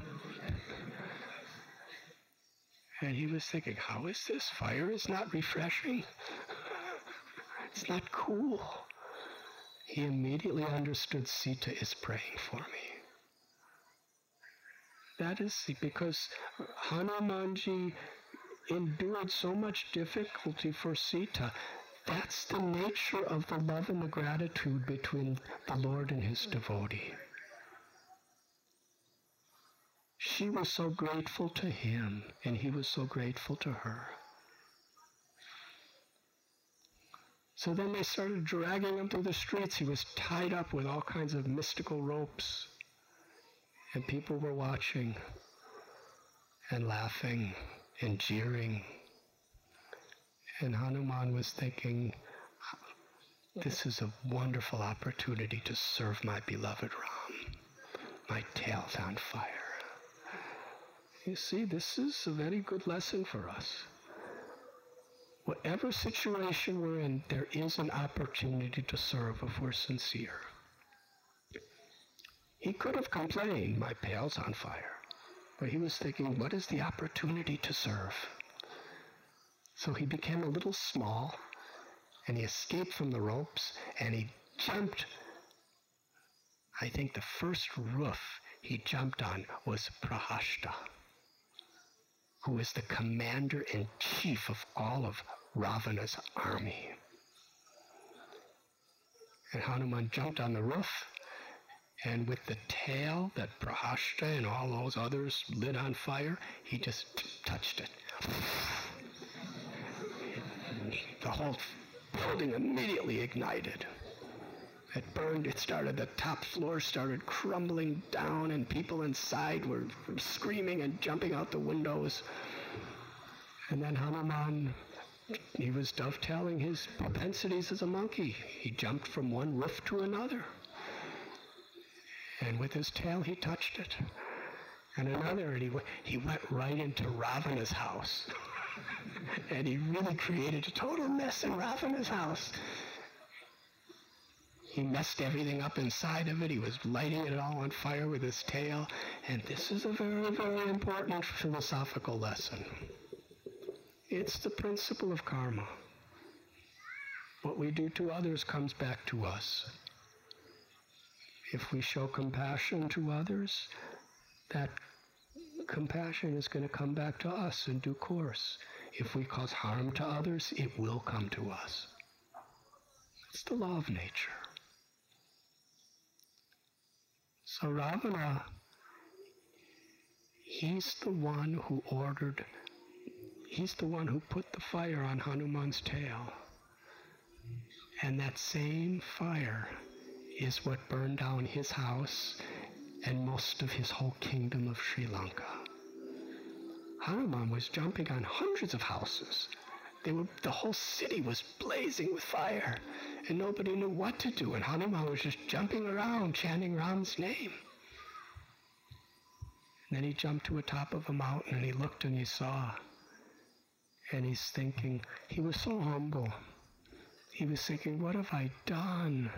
And he was thinking, how is this? Fire is not refreshing. It's not cool. He immediately understood Sita is praying for me. That is because Hanumanji endured so much difficulty for Sita. That's the nature of the love and the gratitude between the Lord and his devotee. She was so grateful to him, and he was so grateful to her. So then they started dragging him through the streets. He was tied up with all kinds of mystical ropes. And people were watching and laughing and jeering. And Hanuman was thinking, this is a wonderful opportunity to serve my beloved Ram. My tail's on fire. You see, this is a very good lesson for us. Whatever situation we're in, there is an opportunity to serve if we're sincere. He could have complained, my pail's on fire. But he was thinking, what is the opportunity to serve? So he became a little small, and he escaped from the ropes, and he jumped. I think the first roof he jumped on was Prahasta, who is the commander-in-chief of all of Ravana's army. And Hanuman jumped on the roof, And with the tail that Prahasta and all those others lit on fire, he just t- touched it. The whole building immediately ignited. It burned, it started, the top floor started crumbling down, and people inside were screaming and jumping out the windows. And then Hanuman, he was dovetailing his propensities as a monkey. He jumped from one roof to another. And with his tail, he touched it. And another, and he, w- he went right into Ravana's house. And he really created a total mess in Ravana's house. He messed everything up inside of it. He was lighting it all on fire with his tail. And this is a very, very important philosophical lesson. It's the principle of karma. What we do to others comes back to us. If we show compassion to others, that compassion is going to come back to us in due course. If we cause harm to others, it will come to us. It's the law of nature. So Ravana, he's the one who ordered, he's the one who put the fire on Hanuman's tail. And that same fire is what burned down his house and most of his whole kingdom of Sri Lanka. Hanuman was jumping on hundreds of houses. They were, the whole city was blazing with fire, and nobody knew what to do, and Hanuman was just jumping around, chanting Ram's name. And then he jumped to the top of a mountain, and he looked and he saw, and he's thinking, he was so humble. He was thinking, what have I done?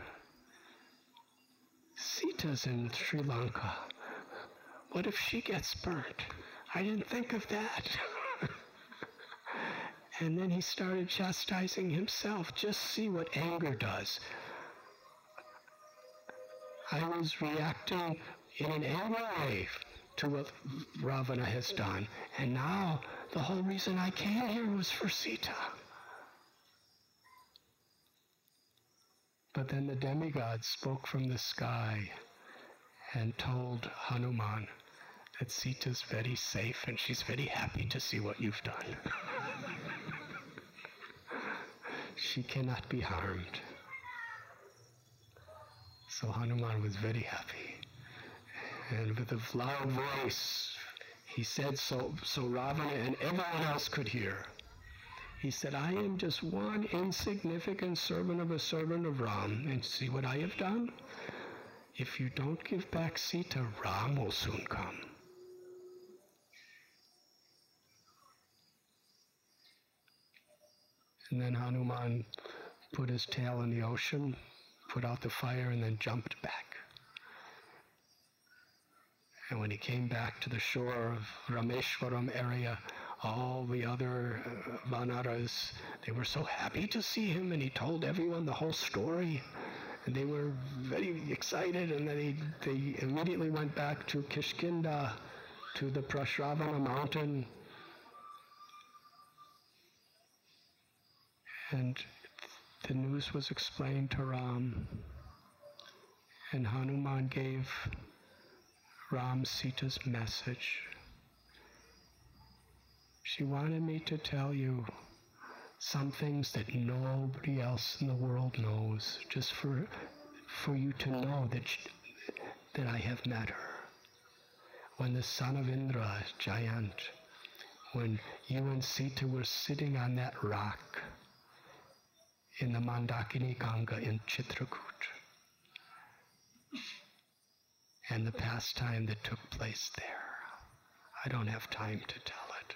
Sita's in Sri Lanka. What if she gets burnt? I didn't think of that. And then he started chastising himself. Just see what anger does. I was reacting in an angry way to what Ravana has done. And now the whole reason I came here was for Sita. But then the demigod spoke from the sky and told Hanuman that Sita's very safe and she's very happy to see what you've done. She cannot be harmed. So Hanuman was very happy. And with a loud voice, he said so, so Ravana and everyone else could hear. He said, I am just one insignificant servant of a servant of Ram, and see what I have done? If you don't give back Sita, Ram will soon come. And then Hanuman put his tail in the ocean, put out the fire, and then jumped back. And when he came back to the shore of Rameshwaram area, all the other uh, Vanaras, they were so happy to see him, and he told everyone the whole story. And they were very excited, and then he, they immediately went back to Kishkinda, to the Prashravana mountain. And the news was explained to Ram, and Hanuman gave Ram Sita's message. She wanted me to tell you some things that nobody else in the world knows, just for for you to know that she, that I have met her. When the son of Indra, Jayant, when you and Sita were sitting on that rock in the Mandakini Ganga in Chitrakoot, and the pastime that took place there. I don't have time to tell it.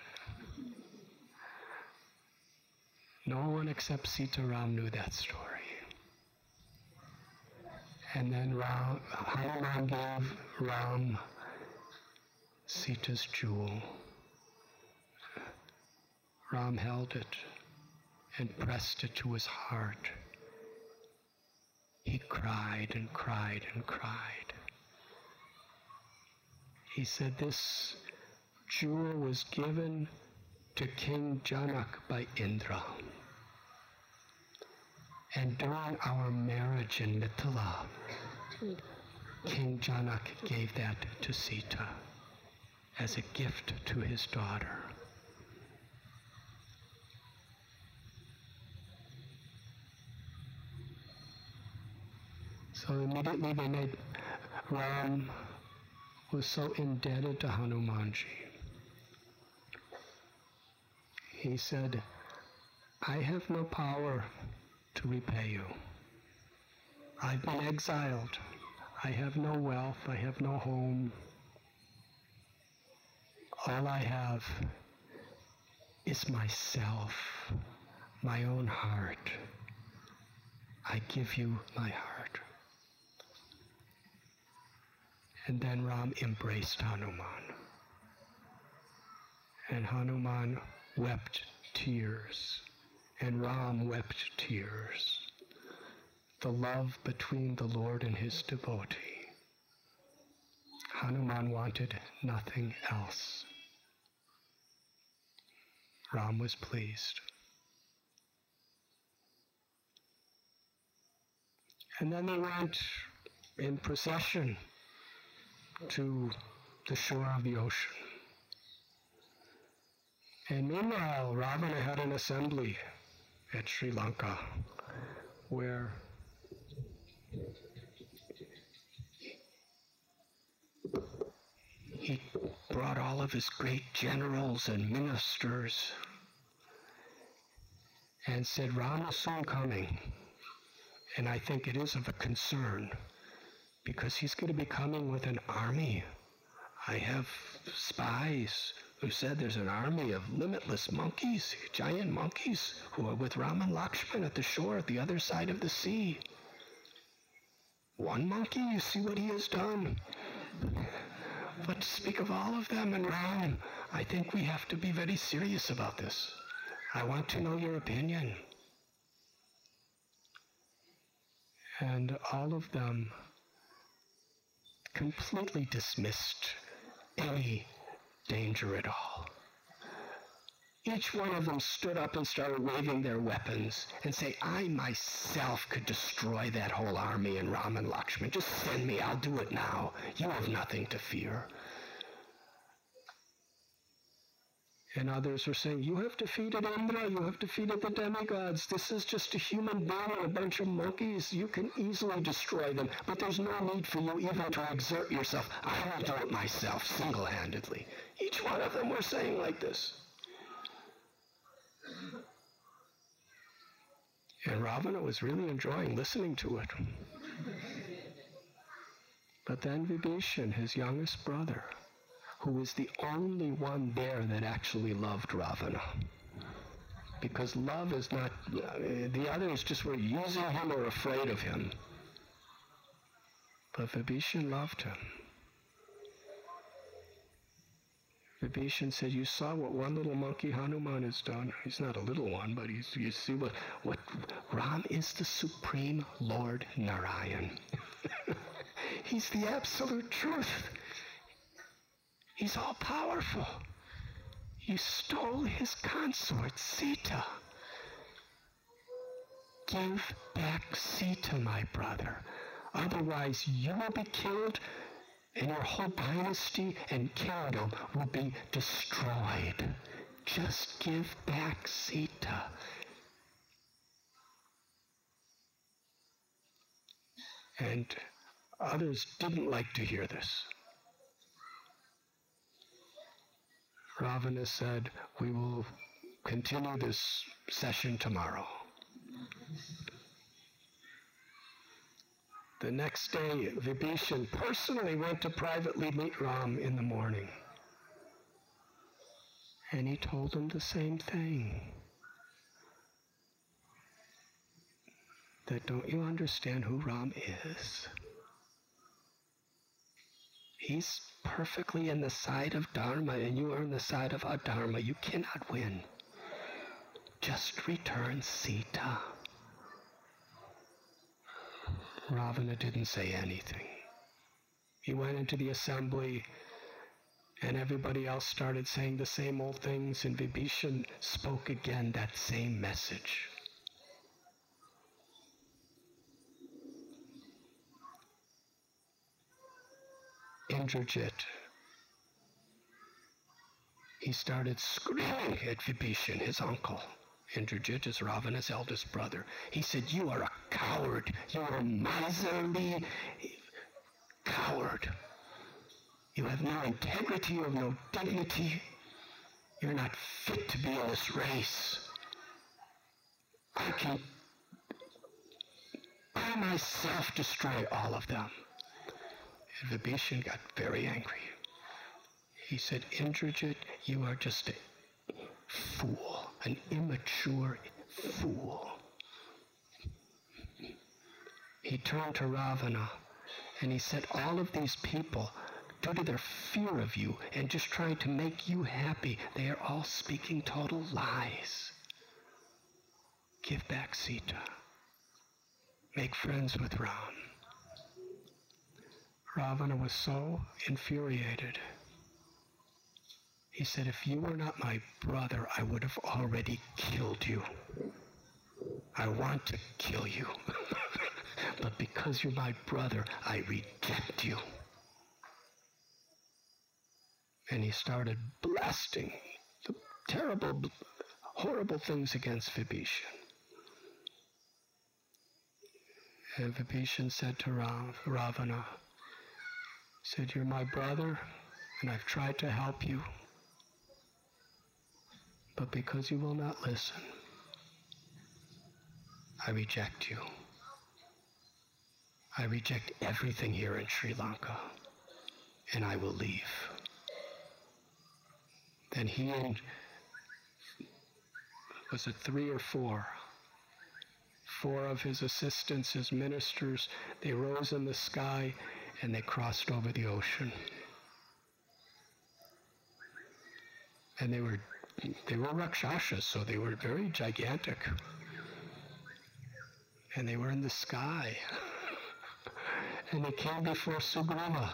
No one except Sita Ram knew that story. And then Ram, Hanuman gave Ram Sita's jewel. Ram held it and pressed it to his heart. He cried and cried and cried. He said, this jewel was given to King Janak by Indra. And during our marriage in Mithila, King Janak gave that to Sita as a gift to his daughter. So immediately they made, Ram was so indebted to Hanumanji. He said, I have no power to repay you. I've been exiled. I have no wealth. I have no home. All I have is myself, my own heart. I give you my heart. And then Ram embraced Hanuman. And Hanuman wept tears, and Ram wept tears. The love between the Lord and his devotee. Hanuman wanted nothing else. Ram was pleased. And then they went in procession to the shore of the ocean. And meanwhile, Ravana had an assembly at Sri Lanka where he brought all of his great generals and ministers and said, Ram is soon coming. And I think it is of a concern because he's going to be coming with an army. I have spies who said there's an army of limitless monkeys, giant monkeys, who are with Ram and Lakshman at the shore at the other side of the sea. One monkey, you see what he has done. But to speak of all of them and Ram, I think we have to be very serious about this. I want to know your opinion. And all of them completely dismissed any danger at all. Each one of them stood up and started waving their weapons and say, I myself could destroy that whole army and Ram and Lakshman. Just send me, I'll do it now. You have nothing to fear. And others were saying, you have defeated Indra, you have defeated the demigods. This is just a human being and a bunch of monkeys. You can easily destroy them, but there's no need for you even to exert yourself. I will do it myself, single-handedly. Each one of them were saying like this. And Ravana was really enjoying listening to it. But then Vibhishan, his youngest brother, who was the only one there that actually loved Ravana. Because love is not, uh, the others just were using him or afraid of him. But Vibhishan loved him. Vibhishan said, you saw what one little monkey Hanuman has done. He's not a little one, but he's, you see what, what, Ram is the supreme Lord Narayan. He's the absolute truth. He's all powerful. You stole his consort, Sita. Give back Sita, my brother. Otherwise, you will be killed, and your whole dynasty and kingdom will be destroyed. Just give back Sita. And others didn't like to hear this. Ravana said, we will continue this session tomorrow. The next day, Vibhishan personally went to privately meet Ram in the morning. And he told him the same thing. That don't you understand who Ram is? He's perfectly in the side of Dharma, and you are on the side of Adharma. You cannot win. Just return Sita. Ravana didn't say anything. He went into the assembly, and everybody else started saying the same old things, and Vibhishan spoke again that same message. Indrajit, he started screaming at Vibhishan, his uncle. Indrajit is Ravana's eldest brother. He said, "You are a coward. You are a miserly coward. You have no integrity, you have no dignity. You're not fit to be in this race. I can, by myself, destroy all of them." And Vibhishan got very angry. He said, "Indrajit, you are just a fool, an immature fool." He turned to Ravana and he said, "All of these people, due to their fear of you and just trying to make you happy, they are all speaking total lies. Give back Sita. Make friends with Ram." Ravana was so infuriated. He said, "If you were not my brother, I would have already killed you. I want to kill you. But because you're my brother, I reject you." And he started blasting the terrible, horrible things against Vibhishan. And Vibhishan said to Ravana, he said, "You're my brother, and I've tried to help you. But because you will not listen, I reject you. I reject everything here in Sri Lanka, and I will leave." Then he and, was it three or four? Four of his assistants, his ministers, they rose in the sky and they crossed over the ocean. And they were They were Rakshasas, so they were very gigantic. And they were in the sky. And they came before Sugriva.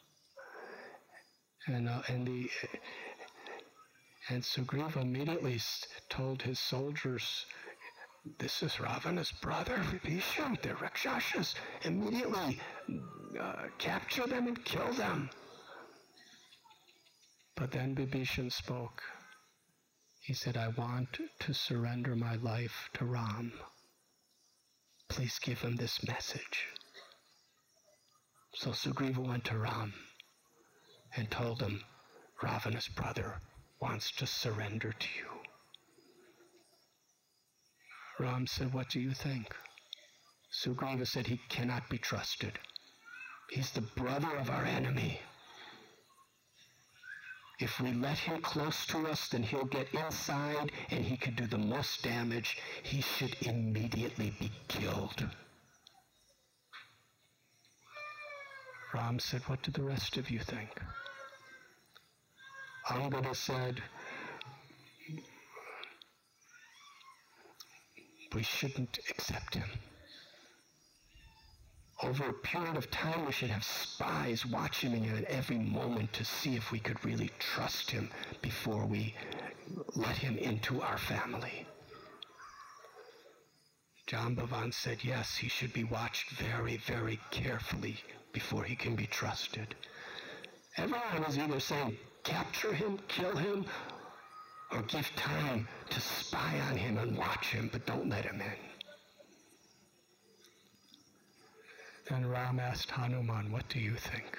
And uh, and the and Sugriva immediately told his soldiers, "This is Ravana's brother, Vibhishan. They're Rakshasas. Immediately uh, capture them and kill them." But then Vibhishan spoke. He said, "I want to surrender my life to Ram. Please give him this message." So Sugriva went to Ram and told him, "Ravana's brother wants to surrender to you." Ram said, "What do you think?" Sugriva said, "He cannot be trusted. He's the brother of our enemy. If we let him close to us, then he'll get inside and he could do the most damage. He should immediately be killed." Ram said, "What do the rest of you think?" Angada said, "We shouldn't accept him. Over a period of time, we should have spies watching him at every moment to see if we could really trust him before we let him into our family." Jambavan said, "Yes, he should be watched very, very carefully before he can be trusted." Everyone was either saying, capture him, kill him, or give time to spy on him and watch him, but don't let him in. Then Ram asked Hanuman, "What do you think?"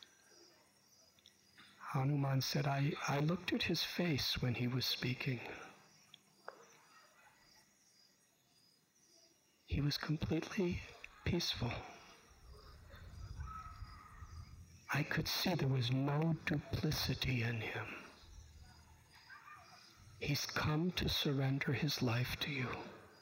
Hanuman said, I, I looked at his face when he was speaking. He was completely peaceful. I could see there was no duplicity in him. He's come to surrender his life to you.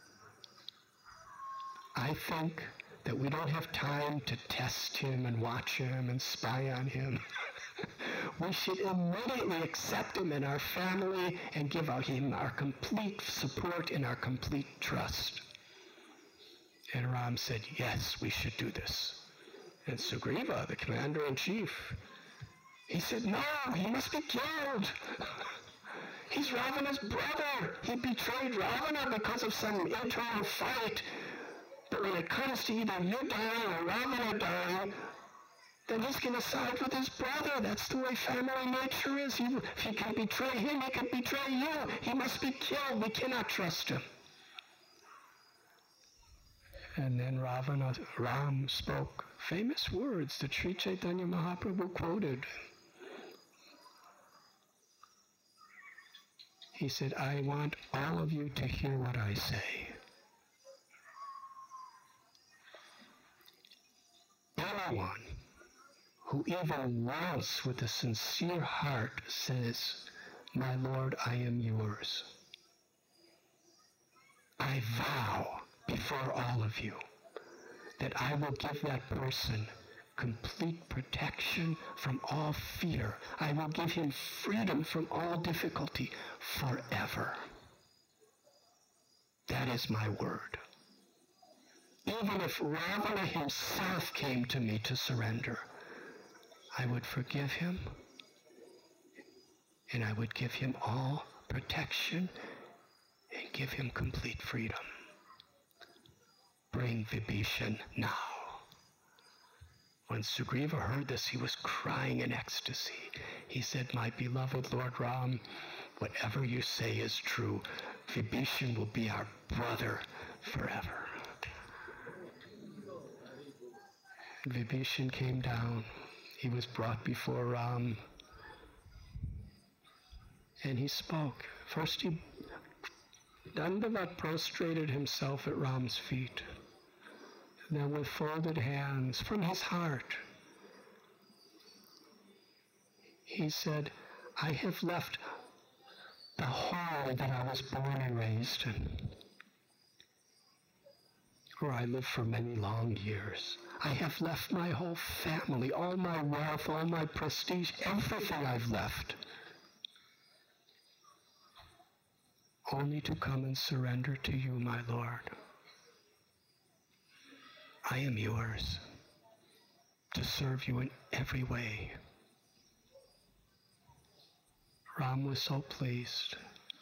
I think that we don't have time to test him and watch him and spy on him. We should immediately accept him in our family and give him our complete support and our complete trust. And Ram said, yes, we should do this. And Sugriva, the commander-in-chief, he said, no, he must be killed. He's Ravana's brother. He betrayed Ravana because of some internal fight. But when it comes to either you dying or Ravana dying, then he's going to side with his brother. That's the way family nature is. He, if he can betray him, he can betray you. He must be killed. We cannot trust him. And then Ravana, Ram spoke famous words that Sri Chaitanya Mahaprabhu quoted. He said, I want all of you to hear what I say. Anyone who even once with a sincere heart says, my Lord, I am yours, I vow before all of you that I will give that person complete protection from all fear. I will give him freedom from all difficulty forever. That is my word. Even if Ravana himself came to me to surrender, I would forgive him, and I would give him all protection and give him complete freedom. Bring Vibhishan now. When Sugriva heard this, he was crying in ecstasy. He said, my beloved Lord Ram, whatever you say is true. Vibhishan will be our brother forever. Vibhishan came down. He was brought before Ram. And he spoke. First he Dandavat prostrated himself at Ram's feet. Then with folded hands from his heart, he said, I have left the home that I was born and raised in, where I lived for many long years. I have left my whole family, all my wealth, all my prestige, everything I've left, only to come and surrender to you, my Lord. I am yours, to serve you in every way. Ram was so pleased.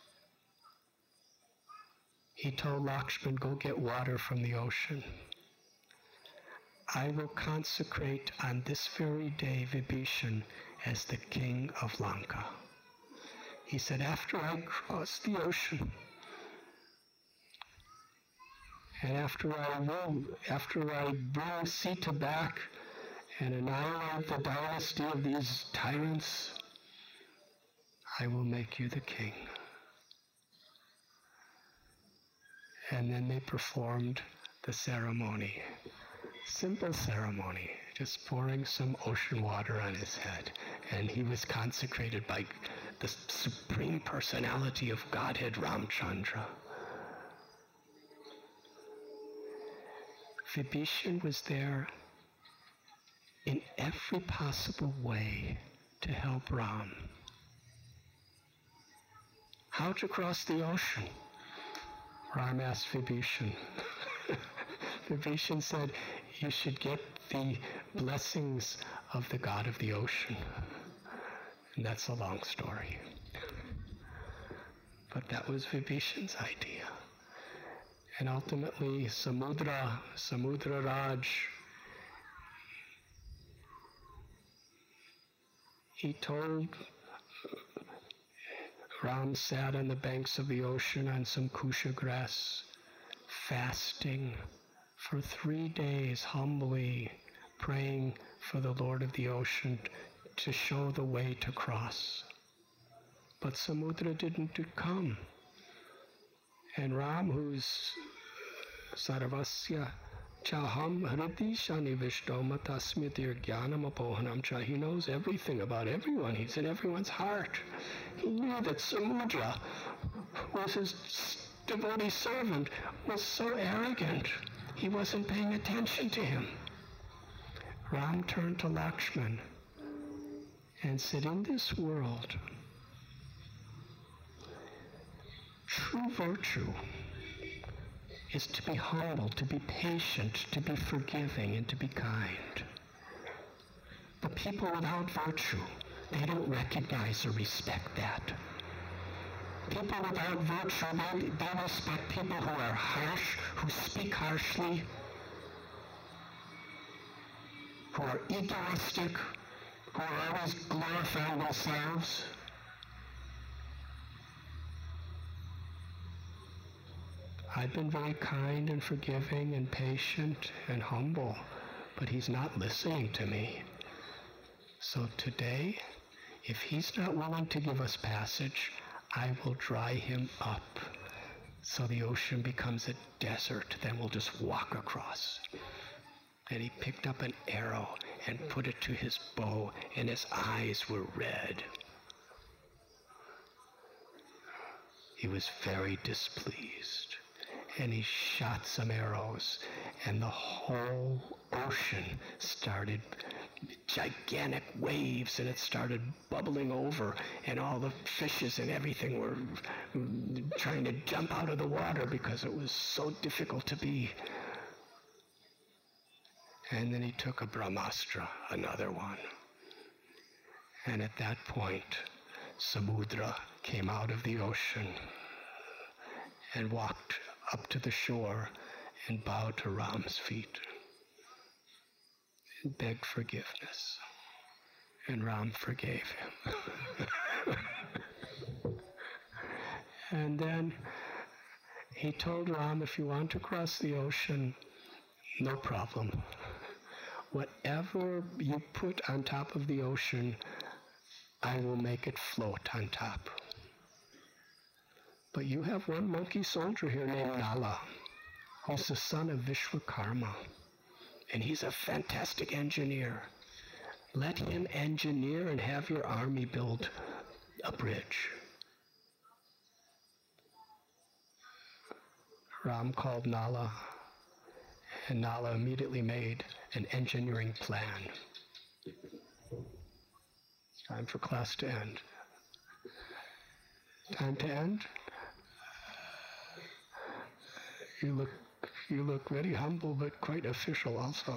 He told Lakshman, go get water from the ocean. I will consecrate on this very day Vibhishan as the king of Lanka. He said, after I cross the ocean, and after I rule, after I bring Sita back and annihilate the dynasty of these tyrants, I will make you the king. And then they performed the ceremony. Simple ceremony, just pouring some ocean water on his head. And he was consecrated by the Supreme Personality of Godhead, Ramchandra. Vibhishan was there in every possible way to help Ram. How to cross the ocean? Ram asked Vibhishan. Vibhishan said, you should get the blessings of the god of the ocean. And that's a long story. But that was Vibhishan's idea. And ultimately, Samudra, Samudra Raj, he told Ram sat on the banks of the ocean on some kusha grass, fasting for three days, humbly praying for the Lord of the ocean to show the way to cross. But Samudra didn't come. And Ram, who's Sarvasya Chaham Hriti Shani Vishtoma Tasmitir Jnanam Apohanam Cha, he knows everything about everyone. He's in everyone's heart. He knew that Samudra was his devotee servant, was so arrogant. He wasn't paying attention to him. Ram turned to Lakshman and said, in this world, true virtue is to be humble, to be patient, to be forgiving, and to be kind. But people without virtue, they don't recognize or respect that. People without virtue, they, they respect people who are harsh, who speak harshly, who are egoistic, who are always glorifying themselves. I've been very kind and forgiving and patient and humble, but he's not listening to me. So today, if he's not willing to give us passage, I will dry him up so the ocean becomes a desert. Then we'll just walk across. And he picked up an arrow and put it to his bow, and his eyes were red. He was very displeased. And he shot some arrows, and the whole ocean started gigantic waves, and it started bubbling over, and all the fishes and everything were trying to jump out of the water because it was so difficult to be. And then he took a Brahmastra, another one. And at that point, Samudra came out of the ocean and walked up to the shore and bowed to Ram's feet and begged forgiveness. And Ram forgave him. And then he told Ram, if you want to cross the ocean, no problem. Whatever you put on top of the ocean, I will make it float on top. But you have one monkey soldier here named Nala, who's the son of Vishwakarma, and he's a fantastic engineer. Let him engineer and have your army build a bridge. Ram called Nala, and Nala immediately made an engineering plan. It's time for class to end. Time to end? You look, you look very humble, but quite official also.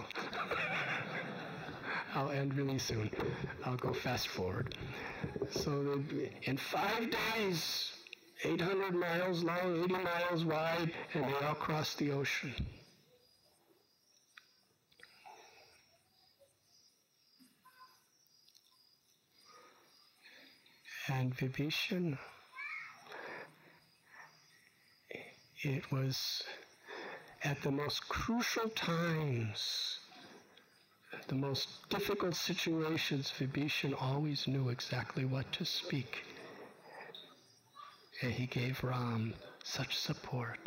I'll end really soon. I'll go fast forward. So in five days, eight hundred miles long, eighty miles wide, and they all crossed the ocean. And Vibhishan, it was at the most crucial times, the most difficult situations, Vibhishan always knew exactly what to speak. And he gave Ram such support.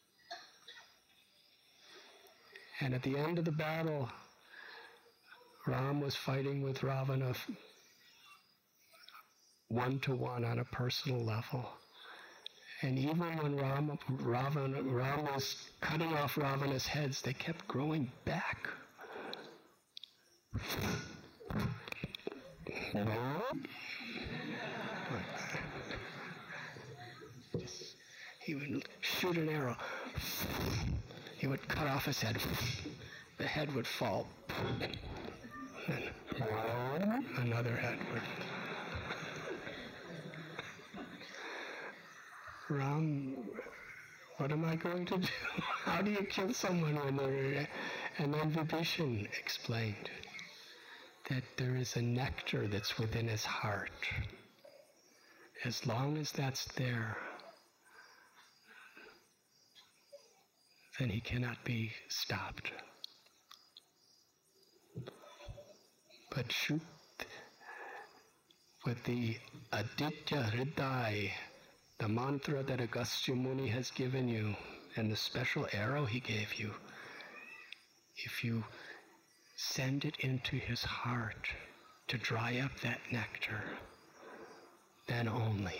And at the end of the battle, Ram was fighting with Ravana one to one on a personal level. And even when Ram, Ravana, Ram was cutting off Ravana's heads, they kept growing back. He would shoot an arrow. He would cut off his head. The head would fall. Then another head would. Ram, what am I going to do? How do you kill someone when they're... And then Vibhishan explained that there is a nectar that's within his heart. As long as that's there, then he cannot be stopped. But shoot with the Aditya Hridaya, the mantra that Agastya Muni has given you, and the special arrow he gave you, if you send it into his heart to dry up that nectar, then only.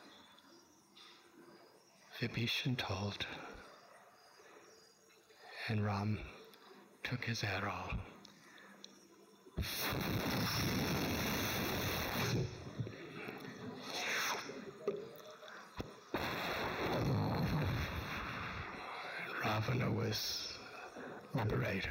Vibhishan told, and Ram took his arrow. Ravana was liberated.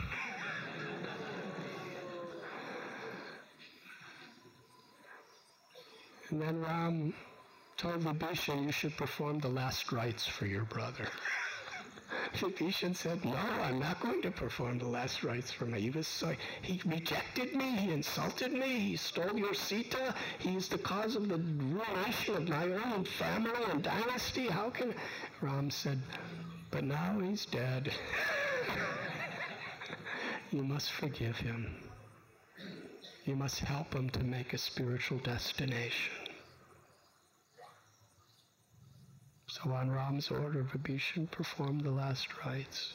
And then Ram told Vibhishan, you should perform the last rites for your brother. Vibhishan said, no, I'm not going to perform the last rites for me. He was so, he rejected me, he insulted me, he stole your Sita, he is the cause of the ruination of my own family and dynasty. How can... Ram said, but now he's dead. You must forgive him. You must help him to make a spiritual destination. So on Ram's order, Vibhishan performed the last rites.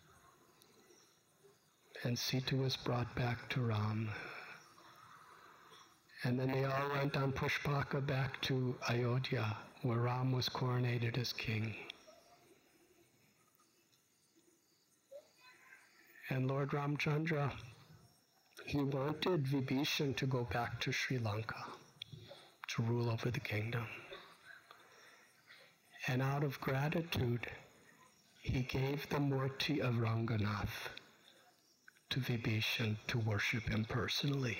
And Sita was brought back to Ram. And then they all went on Pushpaka back to Ayodhya, where Ram was coronated as king. And Lord Ramchandra, he wanted Vibhishan to go back to Sri Lanka to rule over the kingdom. And out of gratitude, he gave the Murti of Ranganath to Vibhishan to worship him personally.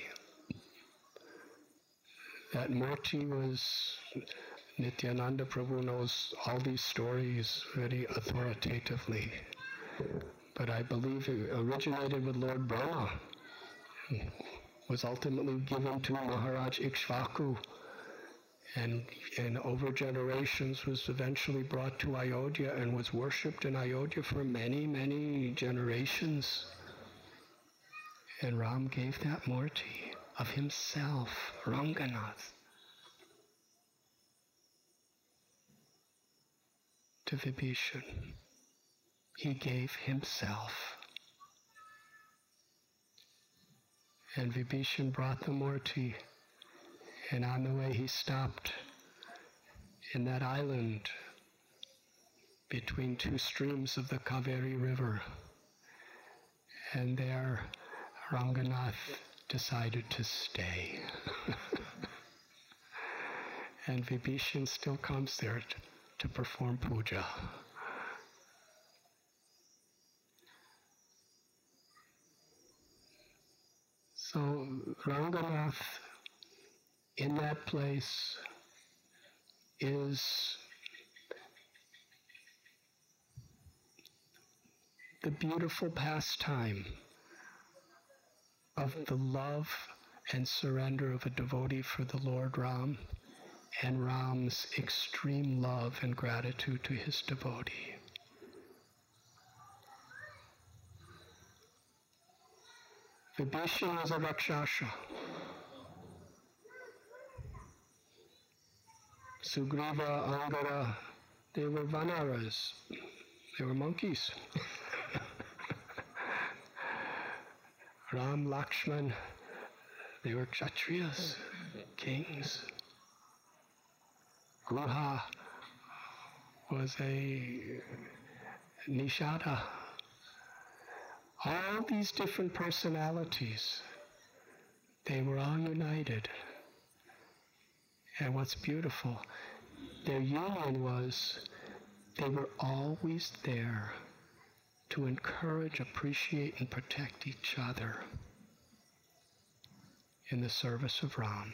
That Murti was, Nityananda Prabhu knows all these stories very authoritatively, but I believe it originated with Lord Brahma, was ultimately given to Maharaj Ikshvaku, and, and over generations was eventually brought to Ayodhya and was worshipped in Ayodhya for many, many generations. And Ram gave that Murti of himself, Ranganath, to Vibhishan. He gave himself. And Vibhishan brought the Murti, and on the way he stopped in that island between two streams of the Kaveri River. And there Ranganath decided to stay. And Vibhishan still comes there to, to perform puja. So Ranganath in that place is the beautiful pastime of the love and surrender of a devotee for the Lord Ram, and Ram's extreme love and gratitude to his devotee. Vibhishan was a Rakshasa. Sugriva, Angara, they were Vanaras. They were monkeys. Ram, Lakshman, they were Kshatriyas, kings. Gruha was a Nishada. All these different personalities, they were all united. And what's beautiful, their union was they were always there to encourage, appreciate, and protect each other in the service of Ram.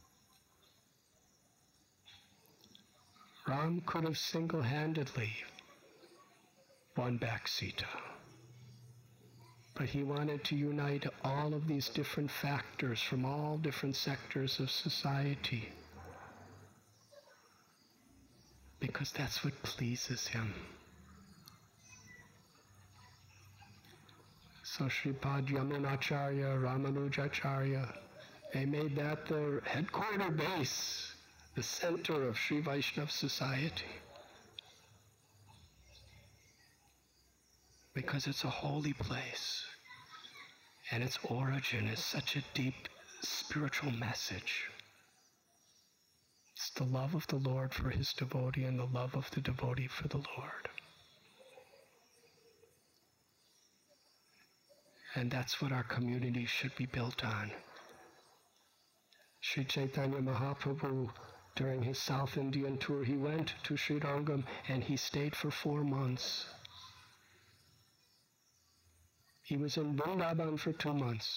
Ram could have single-handedly won back Sita, but he wanted to unite all of these different factors from all different sectors of society, because that's what pleases him. So Sripad Yamunacharya, Ramanujacharya, they made that their headquarter base, the center of Sri Vaishnava society, because it's a holy place, and its origin is such a deep spiritual message. It's the love of the Lord for his devotee and the love of the devotee for the Lord. And that's what our community should be built on. Sri Chaitanya Mahaprabhu, during his South Indian tour, he went to Sri Rangam and he stayed for four months. He was in Vrindavan for two months.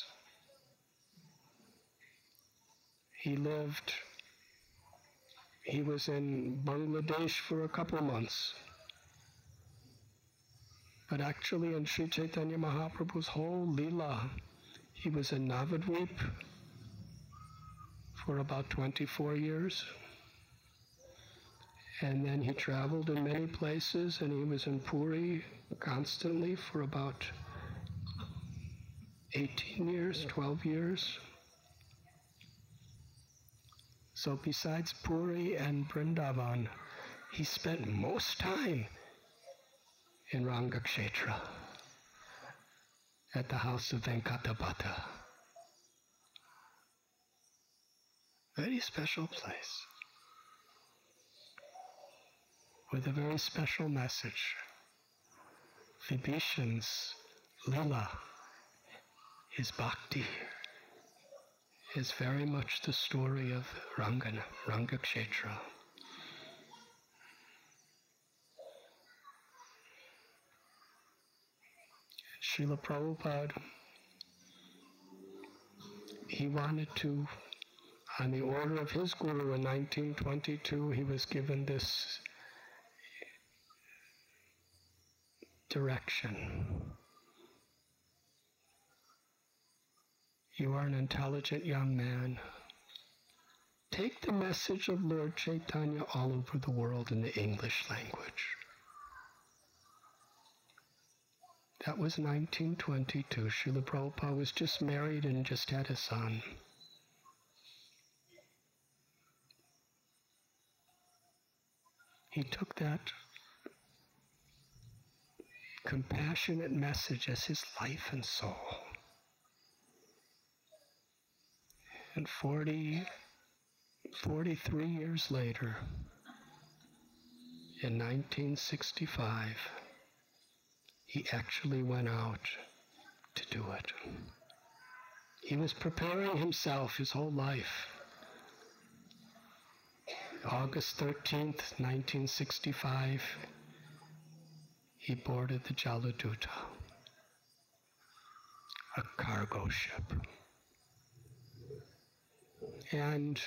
He lived, he was in Bangladesh for a couple months. But actually in Sri Chaitanya Mahaprabhu's whole Leela, he was in Navadvip for about twenty-four years. And then he traveled in many places, and he was in Puri constantly for about eighteen years, twelve years. So besides Puri and Vrindavan, he spent most time in Rangakshetra, at the house of Venkatabhata. Very special place, with a very special message. Vibhishan's Leela, his bhakti, is very much the story of Rangana, Rangakshetra. Srila Prabhupada, he wanted to, on the order of his guru in nineteen twenty-two, he was given this direction. You are an intelligent young man. Take the message of Lord Chaitanya all over the world in the English language. That was nineteen twenty-two. Srila Prabhupada was just married and just had a son. He took that compassionate message as his life and soul. And forty, forty-three years later, in nineteen sixty-five, he actually went out to do it. He was preparing himself his whole life. August thirteenth, nineteen sixty-five, he boarded the Jaladuta, a cargo ship. And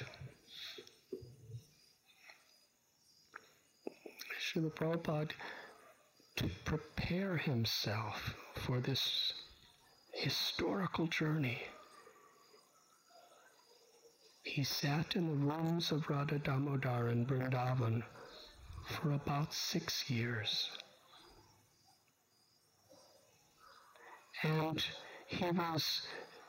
Srila Prabhupada, to prepare himself for this historical journey, he sat in the rooms of Radha Damodar in Vrindavan for about six years. And he was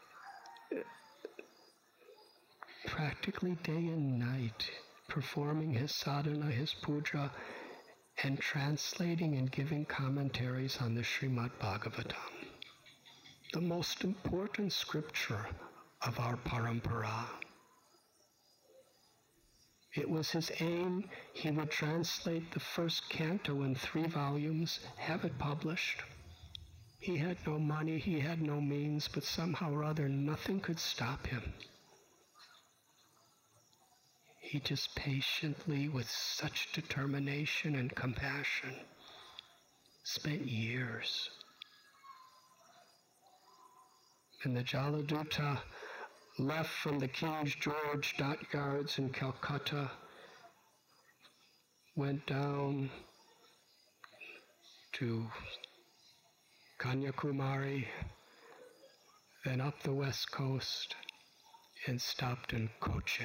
practically day and night performing his sadhana, his puja, and translating and giving commentaries on the Srimad Bhagavatam, the most important scripture of our parampara. It was his aim. He would translate the first canto in three volumes, have it published. He had no money, he had no means, but somehow or other nothing could stop him. He just patiently, with such determination and compassion, spent years. And the Jaladuta left from the King George dockyards in Calcutta, went down to Kanyakumari, then up the west coast, and stopped in Cochin.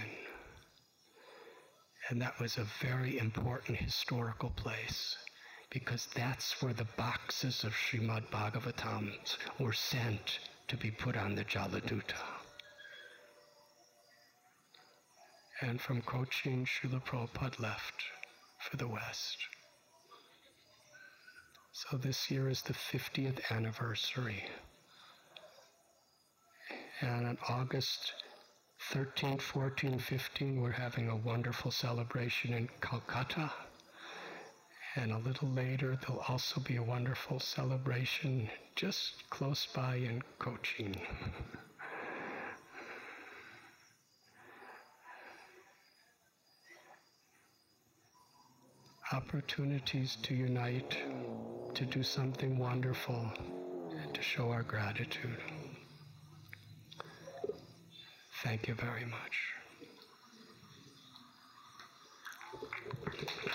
And that was a very important historical place, because that's where the boxes of Srimad Bhagavatams were sent to be put on the Jaladuta. And from Cochin, Srila Prabhupada left for the West. So this year is the fiftieth anniversary. And on August thirteenth, fourteenth, fifteenth, we're having a wonderful celebration in Calcutta. And a little later, there'll also be a wonderful celebration just close by in Cochin. Opportunities to unite, to do something wonderful, and to show our gratitude. Thank you very much.